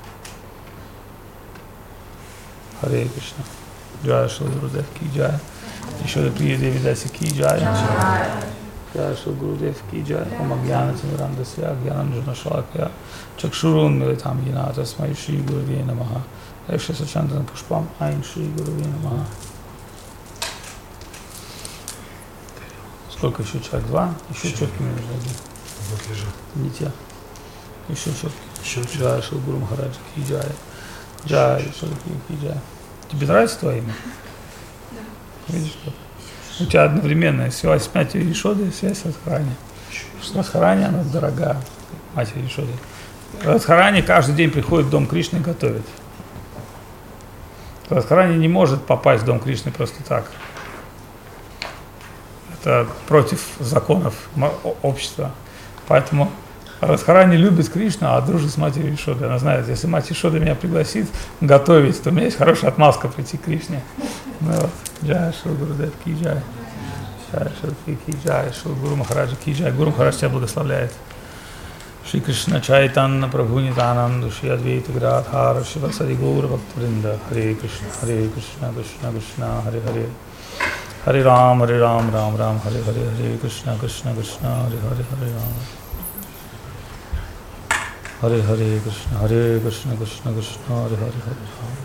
Speaker 1: Харе Кришна. Джая Шри Гурудев ки джай. Яшода Прия Деви Даси ки джай. Джая Шри Гурудев ки джай. Ом Агьяна Тимирандасья Агьянанджана Шалакая. Чакшурун Милитам Йена Тасмай Шри Гуруве Намаха. Экша Сачандрана Пушпам Айн Шри Гуруве Намаха. Сколько еще? Человек? Два? Еще четки мне нужны.
Speaker 2: Вот лежит.
Speaker 1: Не те. Еще четки.
Speaker 2: Еще четки.
Speaker 1: Джай Шри Гуру Махараджа ки джай. Джай Шри ки джай. Тебе нравится твое имя? Да. Видишь, как? У тебя одновременная связь с матерью Яшоды и связь с Радхарани. Радхарани, она дорога матери Яшоды. Радхарани каждый день приходит в дом Кришны и готовит. Радхарани не может попасть в дом Кришны просто так. Это против законов общества. Поэтому Радхарани любит Кришну, а дружит с матерью Яшоды. Она знает, если мать Яшода меня пригласит готовить, то у меня есть хорошая отмазка прийти к Кришне. Ну вот. Джай Шри Гурудев ки джай. Джай Шри ки джай. Шри Гуру Махараджа ки джай. Гуру Махарадж тебя благословляет. Шри Кришна Чайтанна Прабху Нитананда Шри Адвайта Гададхара Шивасади Гаура Бхактавринда. Харе Кришна, Харе Кришна, Кришна Кришна, Харе Харе. Hare Ram, Hare Ram, Ram Ram, Hare Hare, Hare Krishna, Krishna Krishna, Hare Hare, Hare Ram. Hare Hare Krishna, Hare Krishna, Krishna Krishna, Hare Hare, Hare Ram.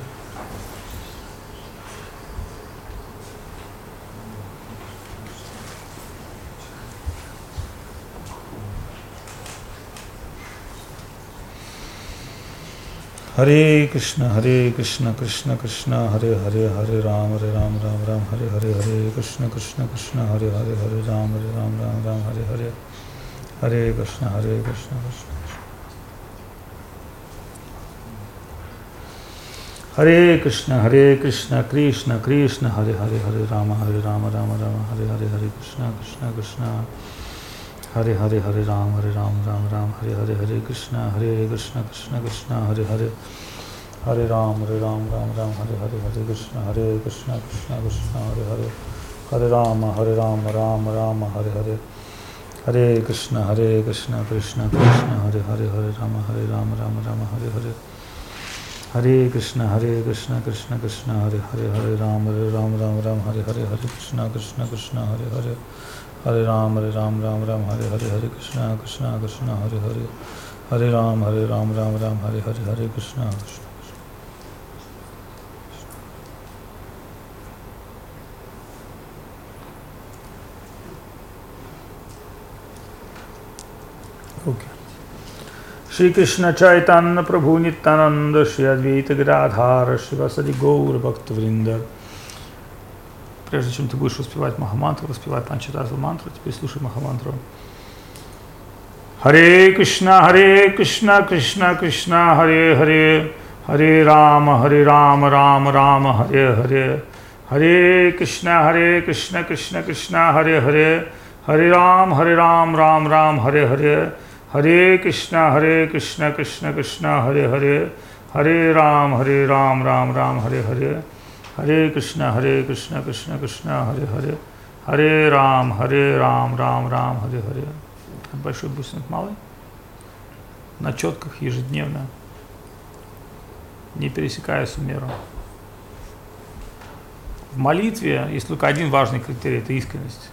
Speaker 1: Hare Krishna, Hare Krishna, Krishna Krishna, Hare Hare, Hare Ram, Hare Ram, Ram Ram, Hare Hare, Hare Krishna, Krishna Krishna, Hare Hare, Hare Ram, Hare Ram, Ram Ram, Hare Hare, Hare Krishna, Hare Krishna, Krishna. Hare Krishna, Hare Krishna, Krishna Krishna, Hare Hare, Hare Rama, Hare Rama, Rama Rama, Hare Hare, Hare Krishna, Krishna Krishna, Hare Hare, Hare Ram, Hare Ram, Ram Ram, Hare Hare, Hare Krishna, Hare Krishna, Krishna Krishna, Hare Hare, Hare Ram, Hare Ram, Ram Ram, Hare Hare, Hare Krishna, Hare Krishna, Krishna Krishna, Hare Hare, Hare Rama, Hare Rama, Rama Rama, Hare Hare, Hare Krishna, Hare Krishna, Krishna Krishna, Hare Hare, Hare Rama, Hare Rama, Rama Rama, Hare Hare, Hare Krishna, Hare Krishna, Krishna Krishna, Hare Hare, Hare Ram, Hare Ram, Ram Ram, Hare Hare, Hare Krishna, Krishna Krishna, Hare Hare, Hare Ram, Hare Ram, Ram Ram, Hare Hare, Hare Krishna, Krishna Krishna, Hare Hare, Hare Ram, Hare Ram, Ram Ram, Hare Hare, Hare Krishna, Krishna. Okay. Shri Krishna Chaitanya Prabhu Nityananda Shri Advaita Gadadhara Shivasadi Gaur Bhakta Vrinda. Прежде чем ты будешь воспевать Махамантру, воспевать Панчататва мантру, теперь слушай Махамантру. Харе Кришна, Харе Кришна, Кришна Кришна, Харе Харе, Харе Рама, Харе Рама, Рама Рама, Харе Харе, Харе Кришна, Харе Кришна, Кришна Кришна, Харе Харе, Харе Рам, Харе Рам, Рам Рам, Харе Харе, Харе Кришна, Харе Кришна, Кришна Кришна, Харе Харе, Харе Рам, Харе Рам, Рам Рам, Харе Харе, Харе Кришна, Харе Кришна, Кришна Кришна, Харе Харе, Харе Рам, Харе Рам, Рам Рам, Харе Харе. Большой бусинок малый. На четках ежедневно, не пересекая суммеру. В молитве есть только один важный критерий – это искренность.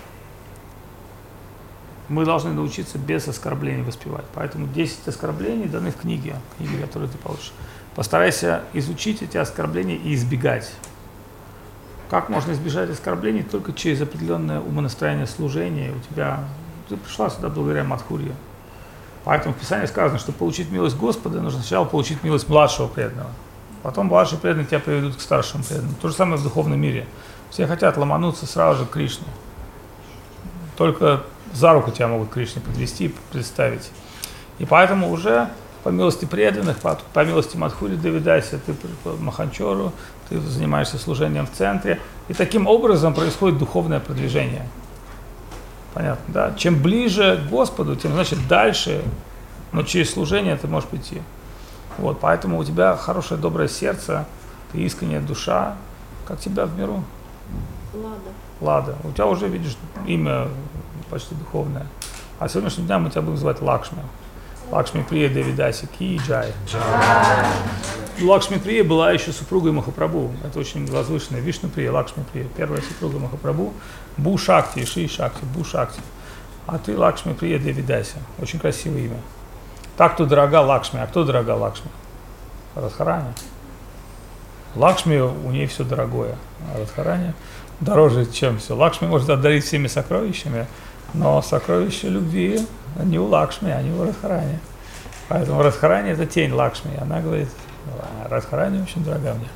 Speaker 1: Мы должны научиться без оскорблений воспевать. Поэтому десять оскорблений даны в книге, книге, которую ты получишь. Постарайся изучить эти оскорбления и избегать. Как можно избежать оскорблений? Только через определенное умонастроение служения. У тебя, ты пришла сюда благодаря Мадхурье. Поэтому в Писании сказано, что получить милость Господа, нужно сначала получить милость младшего преданного. Потом младшие преданные тебя приведут к старшим преданным. То же самое в духовном мире. Все хотят ломануться сразу же к Кришне. Только за руку тебя могут к Кришне подвести и представить. И поэтому уже по милости преданных, по, по милости Мадхури Девидайся, ты по Маханчору, ты занимаешься служением в центре. И таким образом происходит духовное продвижение. Понятно, да? Чем ближе к Господу, тем, значит, дальше, но через служение ты можешь прийти. Вот, поэтому у тебя хорошее, доброе сердце, ты искренняя душа. Как тебя в миру?
Speaker 3: Лада.
Speaker 1: Лада. У тебя уже, видишь, имя почти духовное. А с сегодняшнего дня мы тебя будем звать Лакшми. Лакшми Прия Девидаси Ки Джай. Лакшми Прия была еще супругой Махапрабху. Это очень возвышенная Вишну Прия, Лакшми Прия. Первая супруга Махапрабху. Бу Шакти, Ши Шакти, Бу Шакти. А ты Лакшми Прия Девидаси. Очень красивое имя. Так, кто дорога Лакшми. А кто дорога Лакшми? Радхарани. Лакшми, у ней все дорогое. А Радхарани дороже, чем все. Лакшми может одарить всеми сокровищами, но сокровища любви не у Лакшми, они у Радхарани. Поэтому Радхарани – это тень Лакшми. Она говорит, Радхарани очень дорога мне.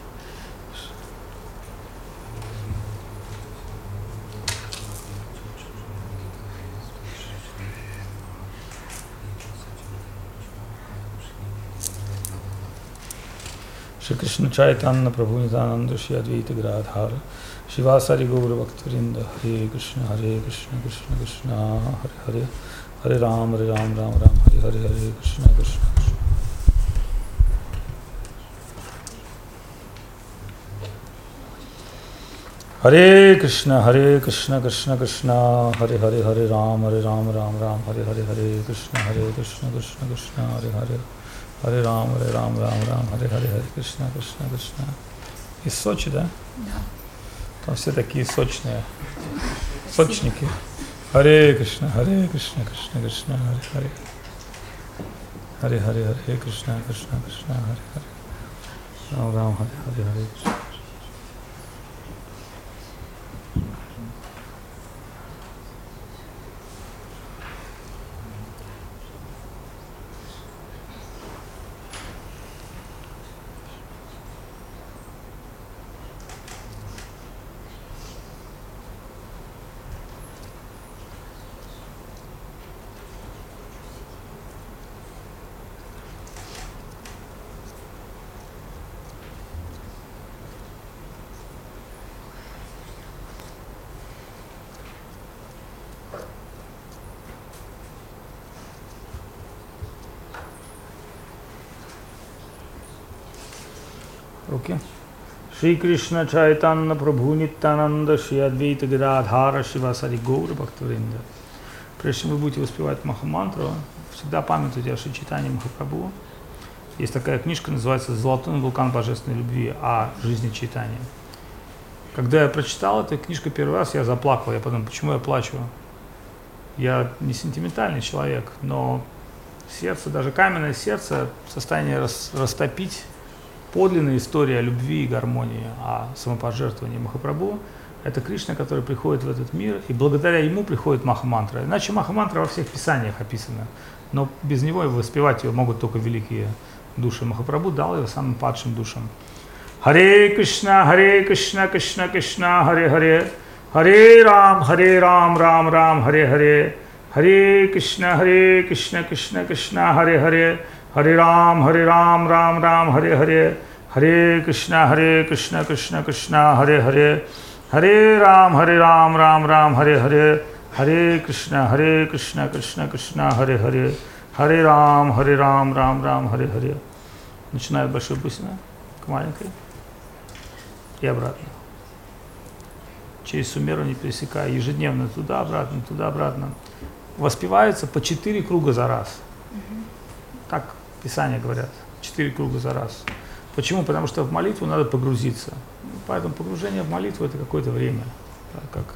Speaker 1: Шри Кришна Чайтанья Прабху Нитянанда Шри Адвайта Гададхара Шивасади Гаура Бхакта Вринда. Харе Кришна, Харе Кришна, Кришна Кришна, Харе Харе, Харе Рам, Харе Рам, Рам Рам, Харе Харе, Харе Кришна, Кришна Кришна. Харе Кришна, Харе Кришна, Кришна Кришна, Харе Харе, Харе Рам, Харе Рам, Рам Рам, Харе Харе, Харе Кришна, Харе Кришна, Кришна Кришна, Харе Харе, Харе Рам, Харе Рам, Рам Рам, Харе Харе, Харе Кришна, Кришна Кришна. Из Сочи, да?
Speaker 3: Да.
Speaker 1: Там все такие сочные, сочники. Харе Кришна, Харе Кришна, Кришна Кришна, Харе Харе. Харе Харе, Харе Кришна, Кришна Кришна, Харе Харе. Рам Рам, Харе Харе, Харе Кришна. Руки. Шри Кришна Чайтанна Прабху Нитянанда Шри Адвайта Гададхара Шивасари Гаура Бхактавринда. Прежде чем вы будете воспевать Махамантру, всегда памятуйте о Шри Чайтанье Махапрабху. Есть такая книжка, называется «Золотой вулкан божественной любви» о жизни Чайтаньи. Когда я прочитал эту книжку первый раз, я заплакал. Я подумал, почему я плачу? Я не сентиментальный человек, но сердце, даже каменное сердце в состоянии рас, растопить подлинная история о любви и гармонии, о самопожертвовании Махапрабху. Это Кришна, который приходит в этот мир, и благодаря ему приходит Махамантра. Иначе Махамантра во всех писаниях описана, но без него воспевать ее могут только великие души. Махапрабху дал ее самым падшим душам. Харе Кришна, Харе Кришна, Кришна Кришна, Харе Харе, Харе Рам, Харе Рам, Рам Рам, Харе Харе, Харе Кришна, Харе Кришна, Кришна Кришна, Харе Харе, Харе Рам, Харе Рам, Рам Рам, Харе Харе, Харе Кришна, Харе Кришна, Кришна Кришна, Харе Харе, Харе Рам, Харе Рам, Рам Рам, Харе Харе, Харе Кришна, Харе Кришна, Кришна Кришна, Харе Харе, Харе Рам, Харе Рам, Рам Рам, Харе Харе. Начинает большой бусина к маленькой и обратно. Через сумеру не пересекая, ежедневно туда-обратно, туда-обратно. Воспевается по четыре круга за раз. Так Писания говорят, четыре круга за раз. Почему? Потому что в молитву надо погрузиться. Поэтому погружение в молитву – это какое-то время. Так как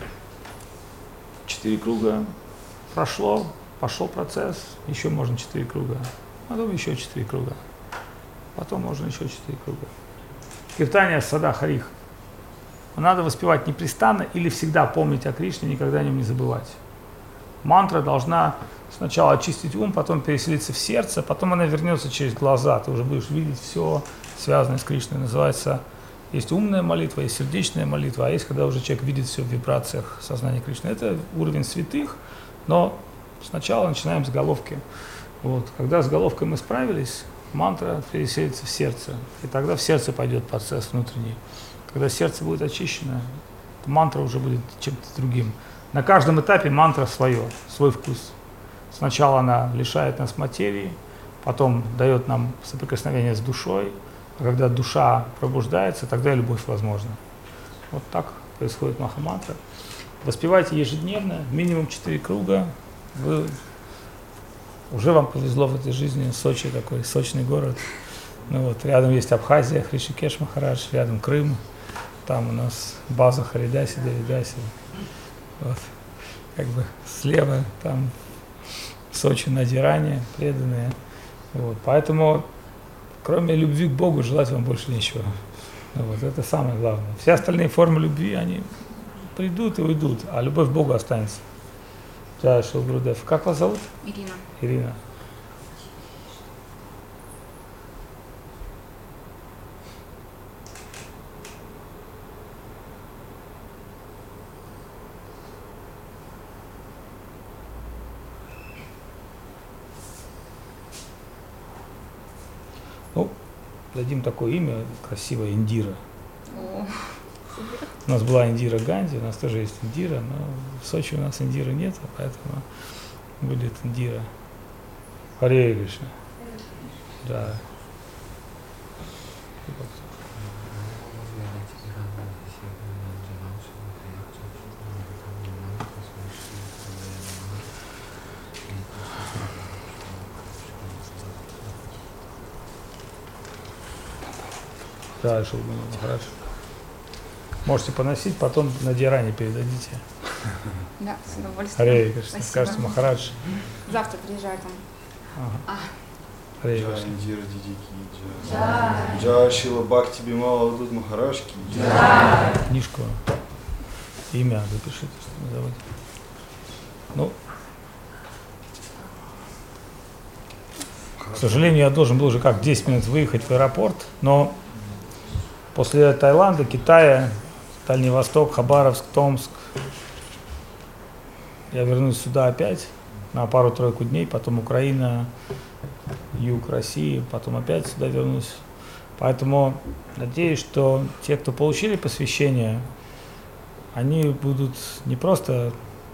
Speaker 1: четыре круга прошло, пошел процесс, еще можно четыре круга. Потом еще четыре круга. Потом можно еще четыре круга. Киртания Сада Харих. Надо воспевать непрестанно или всегда помнить о Кришне, никогда о нем не забывать. Мантра должна сначала очистить ум, потом переселиться в сердце, потом она вернется через глаза. Ты уже будешь видеть все, связанное с Кришной. Называется, есть умная молитва, есть сердечная молитва, а есть, когда уже человек видит все в вибрациях сознания Кришны. Это уровень святых, но сначала начинаем с головки. Вот. Когда с головкой мы справились, мантра переселится в сердце, и тогда в сердце пойдет процесс внутренний. Когда сердце будет очищено, мантра уже будет чем-то другим. На каждом этапе мантра свое, свой вкус. Сначала она лишает нас материи, потом дает нам соприкосновение с душой, а когда душа пробуждается, тогда и любовь возможна. Вот так происходит Махамантра. Воспевайте ежедневно, минимум четыре круга. Вы, уже вам повезло в этой жизни. Сочи такой, сочный город. Ну вот, рядом есть Абхазия, Хришикеш Махарадж, рядом Крым. Там у нас база Харидаси, Девидаси. Вот. Как бы слева там Сочи, Надиране, преданные. Вот. Поэтому, кроме любви к Богу, желать вам больше ничего. Вот. Это самое главное. Все остальные формы любви, они придут и уйдут, а любовь к Богу останется. Джай Шри Гурудев. Как вас зовут?
Speaker 3: Ирина.
Speaker 1: Ирина. Ну, дадим такое имя красивое, Индира.
Speaker 3: О,
Speaker 1: У нас была Индира Ганди, у нас тоже есть Индира, но в Сочи у нас Индиры нет, поэтому будет Индира. Харе Кришна. Да. Да, чтобы хорошо. Можете поносить, потом на Диране передадите.
Speaker 3: да, с удовольствием.
Speaker 1: Харе Кришна.
Speaker 3: Спасибо.
Speaker 1: Скажете, Махарадж.
Speaker 3: Завтра приезжаю там.
Speaker 1: Ага. Харе
Speaker 2: Джай
Speaker 1: Кришна.
Speaker 2: Индира Дидики, Джай. Джай Шила Бхакти Бимала Вадут Махарадж.
Speaker 1: Книжку, имя запишите, что не забудьте. Ну, к сожалению, я должен был уже как десять минут выехать в аэропорт, но после Таиланда, Китая, Дальний Восток, Хабаровск, Томск, я вернусь сюда опять на пару-тройку дней, потом Украина, юг России, потом опять сюда вернусь. Поэтому надеюсь, что те, кто получили посвящение, они будут не просто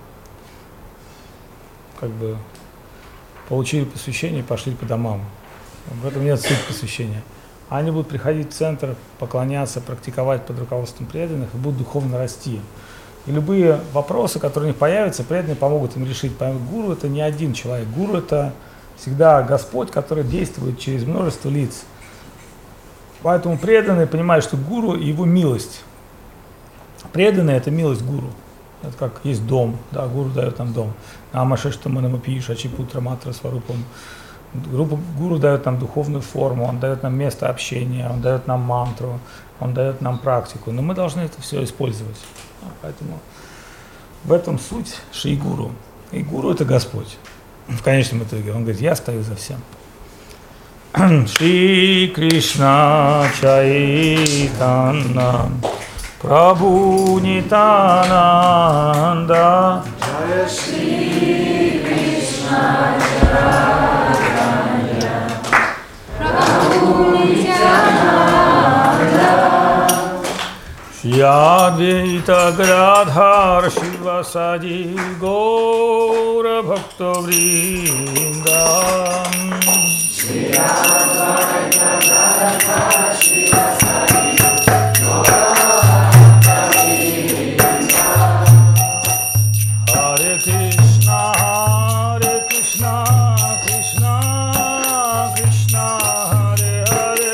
Speaker 1: как бы получили посвящение и пошли по домам. В этом нет суть посвящения. они будут приходить в центр, поклоняться, практиковать под руководством преданных и будут духовно расти. И любые вопросы, которые у них появятся, преданные помогут им решить. Гуру – это не один человек. Гуру – это всегда Господь, который действует через множество лиц. Поэтому преданные понимают, что гуру – его милость. Преданные – это милость гуру. Это как есть дом, да, гуру дает нам дом. Амашештаманамапиша, Чипутра, Матра, Сварупам. Гуру дает нам духовную форму, он дает нам место общения, он дает нам мантру, он дает нам практику. Но мы должны это все использовать. Поэтому в этом суть Шри Гуру. И гуру – это Господь. В конечном итоге он говорит, я стою за всем. Шри Кришна Чайтанна Прабху Нитянанда Шри Кришна Чайтанна Прабху Нитянанда Шри Адвайта Гададхар Шивасади Гора Бхакта Вринда Шри Адвайта Гададхар Шивасади Гора Bhakta Vrinda Hare Krishna Hare Krishna Krishna Krishna Hare Hare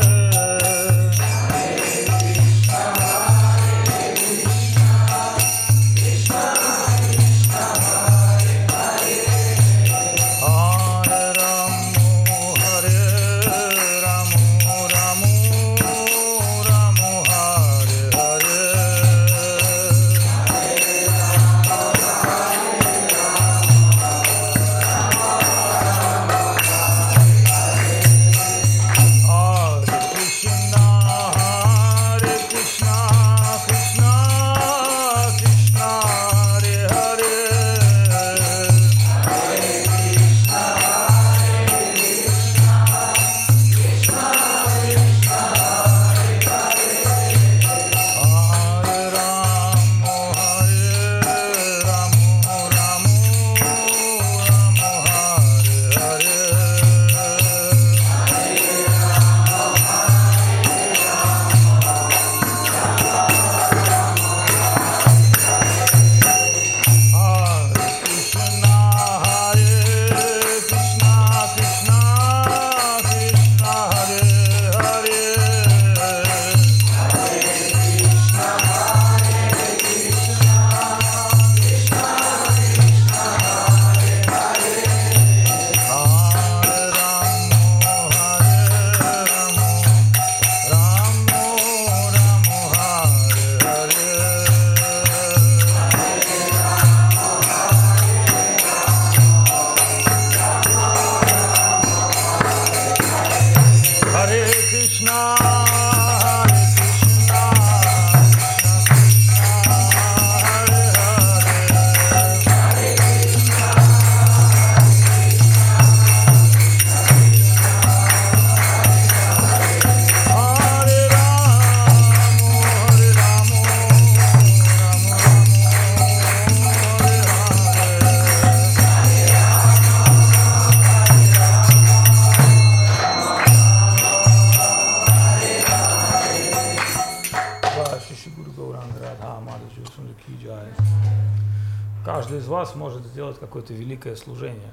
Speaker 1: Каждый из вас может сделать какое-то великое служение.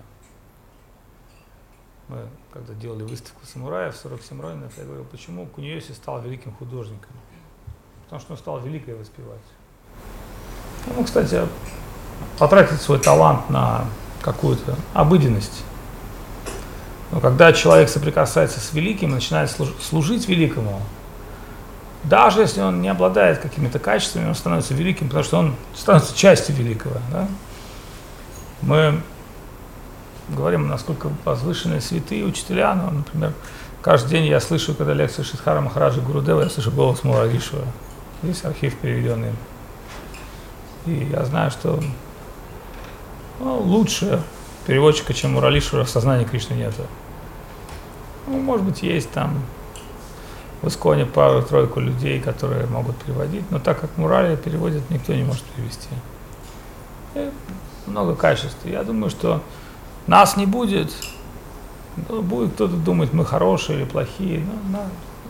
Speaker 1: Мы, когда делали выставку самураев, сорок семь ронинов, я говорил, почему Куньёси стал великим художником? Потому что он стал великое воспевать. Он мог, кстати, потратить свой талант на какую-то обыденность. Но когда человек соприкасается с великим и начинает служить великому, даже если он не обладает какими-то качествами, он становится великим, потому что он становится частью великого. Да? Мы говорим, насколько возвышенные святые учителя. Ну, например, каждый день я слышу, когда лекция Шидхара Махараджа Гурудева, я слышу голос Мураришвара. Здесь архив переведенный. И я знаю, что ну, лучше переводчика, чем Мураришвара, в сознании Кришны нет. Ну, может быть, есть там в Исконе пару-тройку людей, которые могут переводить, но так как Мурали переводит, никто не может перевести. И много качеств. Я думаю, что нас не будет, будет кто-то думать, мы хорошие или плохие, но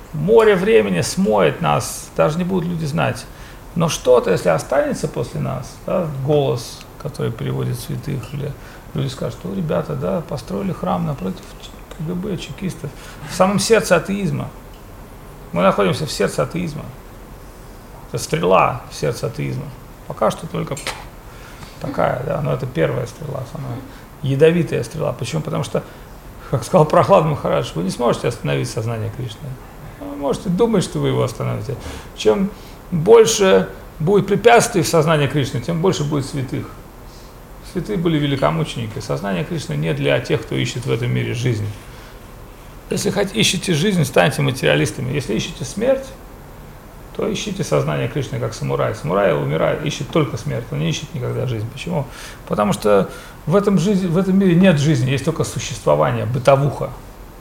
Speaker 1: море времени смоет нас, даже не будут люди знать. Но что-то, если останется после нас, да, голос, который переводит святых, или люди скажут, что ребята, да, построили храм напротив КГБ, чекистов, в самом сердце атеизма. Мы находимся в сердце атеизма. Это стрела в сердце атеизма. Пока что только такая, да, но это первая стрела, самая ядовитая стрела. Почему? Потому что, как сказал Прохлад Махарадж, вы не сможете остановить сознание Кришны. Вы можете думать, что вы его остановите. Чем больше будет препятствий в сознании Кришны, тем больше будет святых. Святые были великомученики. Сознание Кришны не для тех, кто ищет в этом мире жизнь. Если хотите, ищете жизнь, станьте материалистами. Если ищете смерть, то ищите сознание Кришны как самурай. Самурай умирает, ищет только смерть, он не ищет никогда жизнь. Почему? Потому что в этом, жизни, в этом мире нет жизни, есть только существование, бытовуха.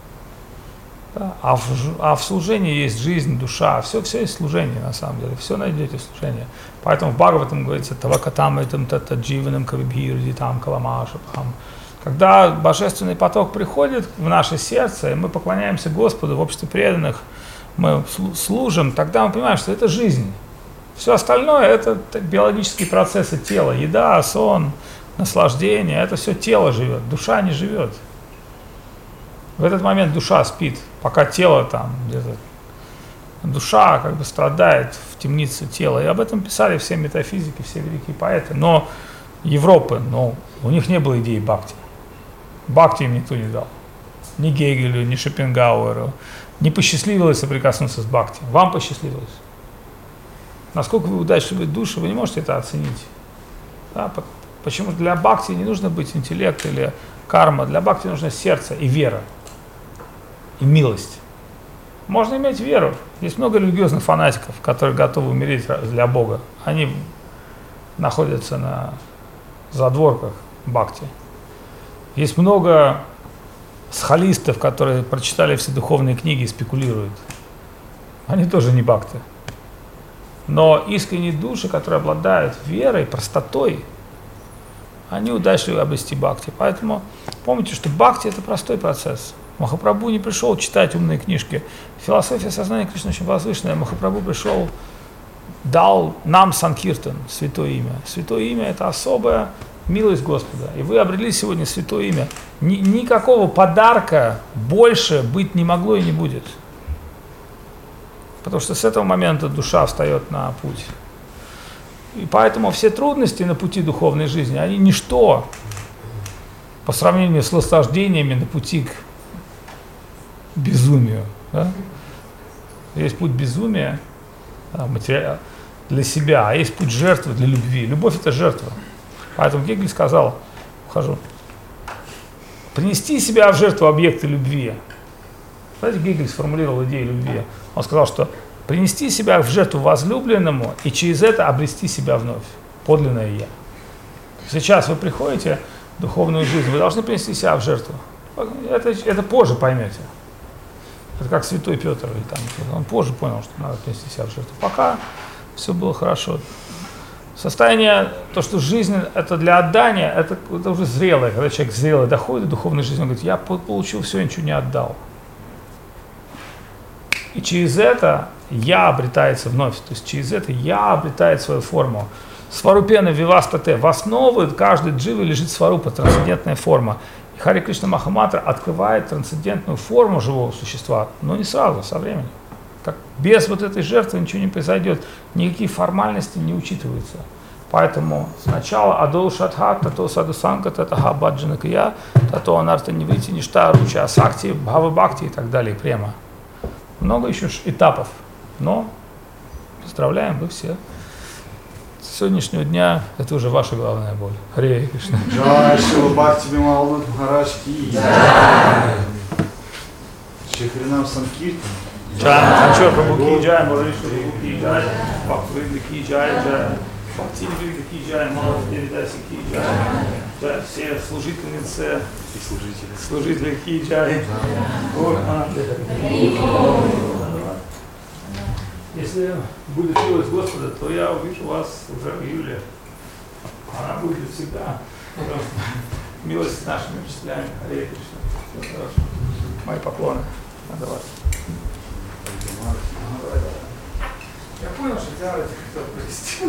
Speaker 1: Да? А, в, а в служении есть жизнь, душа, все, все есть служение на самом деле, все найдете в служении. Поэтому в Бхагаватам говорится, тавакатам этим тата дживанам кавибхирди там каламашапхам. Когда божественный поток приходит в наше сердце, и мы поклоняемся Господу в обществе преданных, мы служим, тогда мы понимаем, что это жизнь. Все остальное – это биологические процессы тела, еда, сон, наслаждение, это все тело живет, душа не живет. В этот момент душа спит, пока тело там где-то, душа как бы страдает в темнице тела. И об этом писали все метафизики, все великие поэты. Но Европы, но у них не было идеи бхакти. Бхакти им никто не дал. Ни Гегелю, ни Шопенгауэру. Не посчастливилось соприкоснуться с бхакти. Вам посчастливилось. Насколько вы удачливые души, вы не можете это оценить. Да? Почему для бхакти не нужно быть интеллект или карма. Для бхакти нужно сердце и вера. И милость. Можно иметь веру. Есть много религиозных фанатиков, которые готовы умереть для Бога. Они находятся на задворках бхакти. Есть много схолистов, которые прочитали все духовные книги и спекулируют. Они тоже не бхакти. Но искренние души, которые обладают верой, простотой, они удачливы обрести бхакти. Поэтому помните, что бхакти – это простой процесс. Махапрабху не пришел читать умные книжки. Философия сознания Кришны очень возвышенная. Махапрабху пришел, дал нам санкиртан, святое имя. Святое имя – это особая милость Господа. И вы обрели сегодня святое имя. Ни, никакого подарка больше быть не могло и не будет. Потому что с этого момента душа встает на путь. И поэтому все трудности на пути духовной жизни, они ничто по сравнению с наслаждениями на пути к безумию. Да? Есть путь безумия для себя, а есть путь жертвы для любви. Любовь – это жертва. Поэтому Гегель сказал, ухожу, принести себя в жертву объекта любви. Знаете, Гегель сформулировал идею любви. Он сказал, что принести себя в жертву возлюбленному и через это обрести себя вновь, подлинное «я». Сейчас вы приходите в духовную жизнь, вы должны принести себя в жертву. Это, это позже поймете. Это как святой Петр. Или там, он позже понял, что надо принести себя в жертву. Пока все было хорошо. Состояние, то, что жизнь это для отдания, это, это уже зрелое. Когда человек зрелый доходит до духовной жизни, он говорит, я получил все, ничего не отдал. И через это я обретается вновь. То есть через это я обретает свою форму. Сварупена вивастате. В основе каждой дживы лежит сварупа, трансцендентная форма. И Хари Кришна Махамантра открывает трансцендентную форму живого существа, но не сразу, со временем. Как без вот этой жертвы ничего не произойдет, никакие формальности не учитываются. Поэтому сначала адол шатха, тато садусанка, татаха баджанакая, тато анарта не выйти, ништа, руча, асакти, бхава бхакти и так далее, према. Много еще этапов, но поздравляем, вы все. С сегодняшнего дня это уже ваша главная боль. Харе Кришна.
Speaker 2: Джай Шрила Бхакти Бимала Махарадж ки. Шри Харинам Санкиртан.
Speaker 1: Джай Ханчор Прабху ки джай, Мурали Прабху ки джай, Бхакти ки джай, Бхакти ки джай, Мала Девидаси ки джай. Джай все служительницы и служители. Служители ки джай. Если будет милость Господа, то я увижу вас уже в июле. Она будет всегда. Милость с нашими учителями. Харе Кришна. Все хорошо. Мои поклоны. Надо вас. Я понял, что тебя хотел провести.